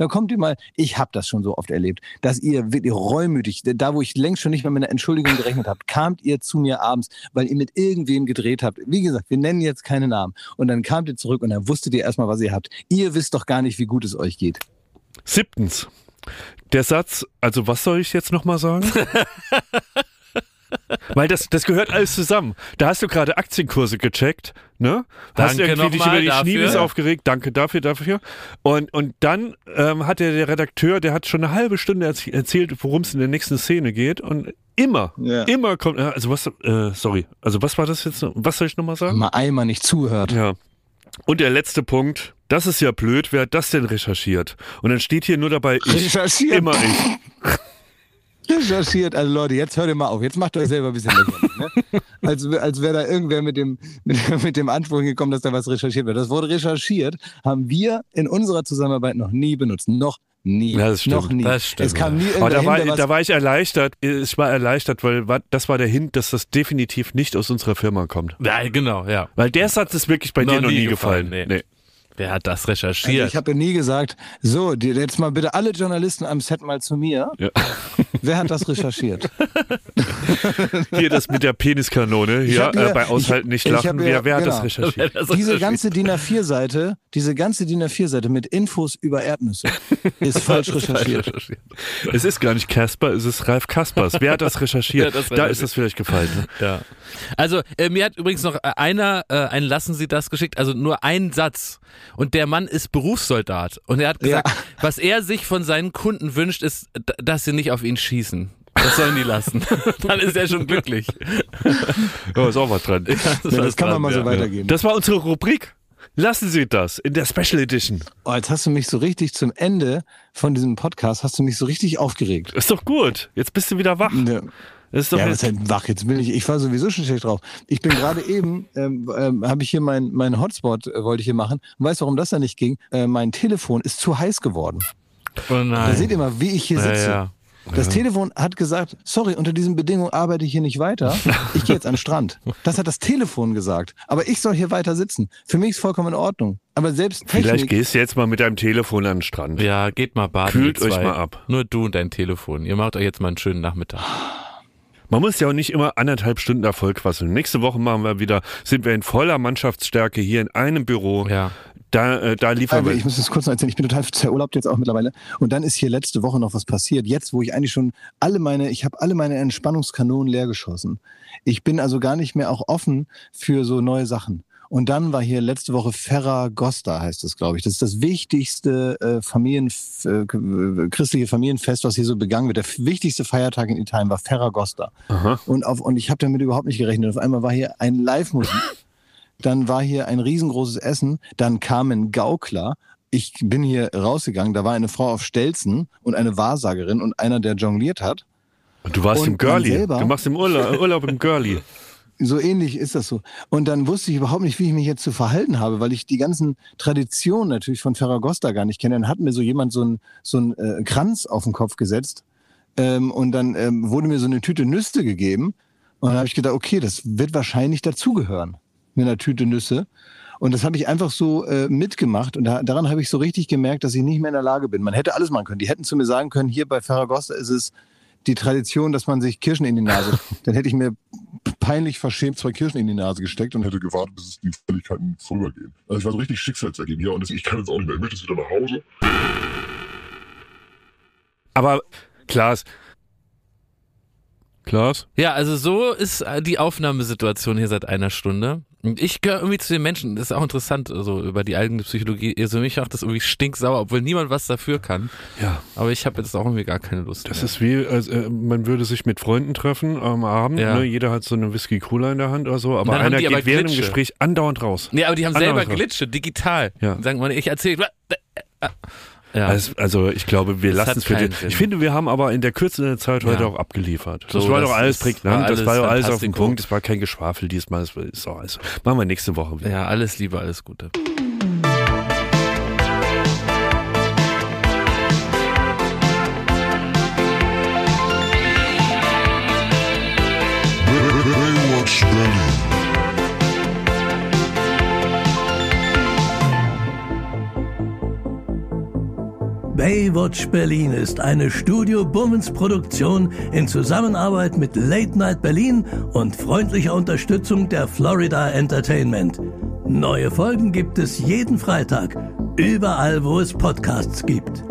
Da kommt ihr mal, ich habe das schon so oft erlebt, dass ihr wirklich reumütig, da wo ich längst schon nicht mehr mit einer Entschuldigung gerechnet habt, kamt ihr zu mir abends, weil ihr mit irgendwem gedreht habt. Wie gesagt, wir nennen jetzt keine Namen. Und dann kamt ihr zurück und dann wusstet ihr erstmal, was ihr habt. Ihr wisst doch gar nicht, wie gut es euch geht. Siebtens. Der Satz, also was soll ich jetzt nochmal sagen? Weil das, das gehört alles zusammen. Da hast du gerade Aktienkurse gecheckt, ne? Hast Danke irgendwie dich nochmal über die dafür. Schniebis aufgeregt. Danke dafür, dafür. Und, und dann ähm, hat der, der Redakteur, der hat schon eine halbe Stunde erzie- erzählt, worum es in der nächsten Szene geht. Und immer, Ja. immer kommt, äh, also was, äh, sorry, also was war das jetzt? noch? Was soll ich nochmal sagen? Mal einmal nicht zuhört. Ja. Und der letzte Punkt, das ist ja blöd, wer hat das denn recherchiert? Und dann steht hier nur dabei, ich, Recherchiert. immer ich. Recherchiert, also Leute, jetzt hört ihr mal auf, jetzt macht euch selber ein bisschen lächerlich, ne? Als, als wäre da irgendwer mit dem, mit, mit dem Anspruch gekommen, dass da was recherchiert wird. Das Wort recherchiert haben wir in unserer Zusammenarbeit noch nie benutzt. Noch nie. Ja, das stimmt. Noch nie. Das stimmt, Es kam nie Aber irgendwer da war, hin, der was da war ich erleichtert, ich war erleichtert, weil wa- das war der Hint, dass das definitiv nicht aus unserer Firma kommt. Ja, genau, ja. Weil der Satz ist wirklich bei Noch dir noch nie nie gefallen. gefallen, nee. Nee. Wer hat das Also recherchiert? ich habe ja nie gesagt, so, die, jetzt mal bitte alle Journalisten am Set mal zu mir. Ja. Wer hat das recherchiert? Hier das mit der Peniskanone, Ich hier hab mir- äh, bei Aushalten ich- nicht ich lachen. hab mir- wer wer hat genau. das recherchiert? Das Diese recherchiert. ganze D I N A vier Seite, diese ganze D I N A vier Seite mit Infos über Erdnüsse ist falsch recherchiert. Es ist gar nicht Casper, es ist Ralf Kaspers. Wer hat das recherchiert? Wer hat das Da recherchiert? ist das vielleicht gefallen. Ne? Ja. Also äh, mir hat übrigens noch äh, einer äh, ein Lassen Sie das geschickt, also nur ein Satz. Und der Mann ist Berufssoldat. Und er hat gesagt, Ja. was er sich von seinen Kunden wünscht, ist, d- dass sie nicht auf ihn schießen. Das sollen die lassen. Dann ist er schon glücklich. Ja, ist auch was dran. Das, Ja, ist das kann man dran, mal so ja. weitergeben. Das war unsere Rubrik. Lassen Sie das in der Special Edition. Oh, jetzt hast du mich so richtig zum Ende von diesem Podcast, hast du mich so richtig aufgeregt. Ist doch gut. Jetzt bist du wieder wach. Ja. Das ist doch Ja, jetzt, was halt wach, jetzt bin ich, ich war sowieso schon schlecht drauf. Ich bin gerade eben, ähm, ähm, habe ich hier meinen mein Hotspot, äh, wollte ich hier machen. Und weißt du, warum das da nicht ging? Äh, mein Telefon ist zu heiß geworden. Oh Da nein. seht ihr mal, wie ich hier Ja, sitze. ja. Das Telefon hat gesagt, sorry, unter diesen Bedingungen arbeite ich hier nicht weiter. Ich gehe jetzt an den Strand. Das hat das Telefon gesagt. Aber ich soll hier weiter sitzen. Für mich ist vollkommen in Ordnung. Aber selbst vielleicht Technik, gehst du jetzt mal mit deinem Telefon an den Strand. Ja, geht mal baden. Kühlt ihr euch zwei. mal ab. Nur du und dein Telefon. Ihr macht euch jetzt mal einen schönen Nachmittag. Man muss ja auch nicht immer anderthalb Stunden da voll quasseln. Nächste Woche machen wir wieder, sind wir in voller Mannschaftsstärke hier in einem Büro. Ja. Da, äh, da liefern Aber wir. ich muss das kurz noch erzählen, ich bin total zerurlaubt jetzt auch mittlerweile. Und dann ist hier letzte Woche noch was passiert. Jetzt, wo ich eigentlich schon alle meine, ich habe alle meine Entspannungskanonen leer geschossen. Ich bin also gar nicht mehr auch offen für so neue Sachen. Und dann war hier letzte Woche Ferragosta, heißt das, glaube ich. Das ist das wichtigste äh, Familien, äh, christliche Familienfest, was hier so begangen wird. Der f- wichtigste Feiertag in Italien war Ferragosta. Aha. Und, auf, und ich habe damit überhaupt nicht gerechnet. Auf einmal war hier ein Live-Musik. Dann war hier ein riesengroßes Essen. Dann kamen Gaukler. Ich bin hier rausgegangen. Da war eine Frau auf Stelzen und eine Wahrsagerin und einer, der jongliert hat. Und du warst und im Girlie. man selber- Du machst im Urlaub, Urlaub im Girlie. So ähnlich ist das so. Und dann wusste ich überhaupt nicht, wie ich mich jetzt zu verhalten habe, weil ich die ganzen Traditionen natürlich von Ferragosta gar nicht kenne. Dann hat mir so jemand so einen so einen, äh, Kranz auf den Kopf gesetzt ähm, und dann ähm, wurde mir so eine Tüte Nüsse gegeben. Und dann habe ich gedacht, okay, das wird wahrscheinlich dazugehören mit einer Tüte Nüsse. Und das habe ich einfach so äh, mitgemacht und da, daran habe ich so richtig gemerkt, dass ich nicht mehr in der Lage bin. Man hätte alles machen können. Die hätten zu mir sagen können, hier bei Ferragosta ist es die Tradition, dass man sich Kirschen in die Nase. Dann hätte ich mir peinlich verschämt zwei Kirschen in die Nase gesteckt und hätte hätte gewartet, bis es die Fälligkeiten vorübergehen. Also ich war so richtig schicksalsergeben hier und ich kann jetzt auch nicht mehr. Ich möchte jetzt wieder nach Hause. Aber Klaas. Klaas? Ja, also so ist äh, die Aufnahmesituation hier seit einer Stunde. Und ich gehöre irgendwie zu den Menschen, das ist auch interessant, also über die eigene Psychologie. Also mich macht das irgendwie stinksauer, obwohl niemand was dafür kann. Ja. Aber ich habe jetzt auch irgendwie gar keine Lust Das mehr. ist wie, also, äh, man würde sich mit Freunden treffen am Abend. Ja. Ne? Jeder hat so eine Whisky-Cola in der Hand oder so, aber dann haben einer die geht aber während dem Glitsche. Gespräch andauernd raus. Nee, aber die haben Andere selber Sache. Glitsche, digital. Ja. Sagen wir, ich erzähle. Ja. Also, also ich glaube, wir Das lassen hat es für keinen den. Sinn. Ich finde, wir haben aber in der Kürze der Zeit heute Ja. auch abgeliefert. So, das war das doch alles ist- prägnant, war das war doch alles auf den Fantastico. Punkt, es war kein Geschwafel diesmal, das ist auch alles. Machen wir nächste Woche wieder. Ja, alles Liebe, alles Gute. Baywatch Berlin. Baywatch Berlin ist eine Studio Bummens Produktion in Zusammenarbeit mit Late Night Berlin und freundlicher Unterstützung der Florida Entertainment. Neue Folgen gibt es jeden Freitag, überall wo es Podcasts gibt.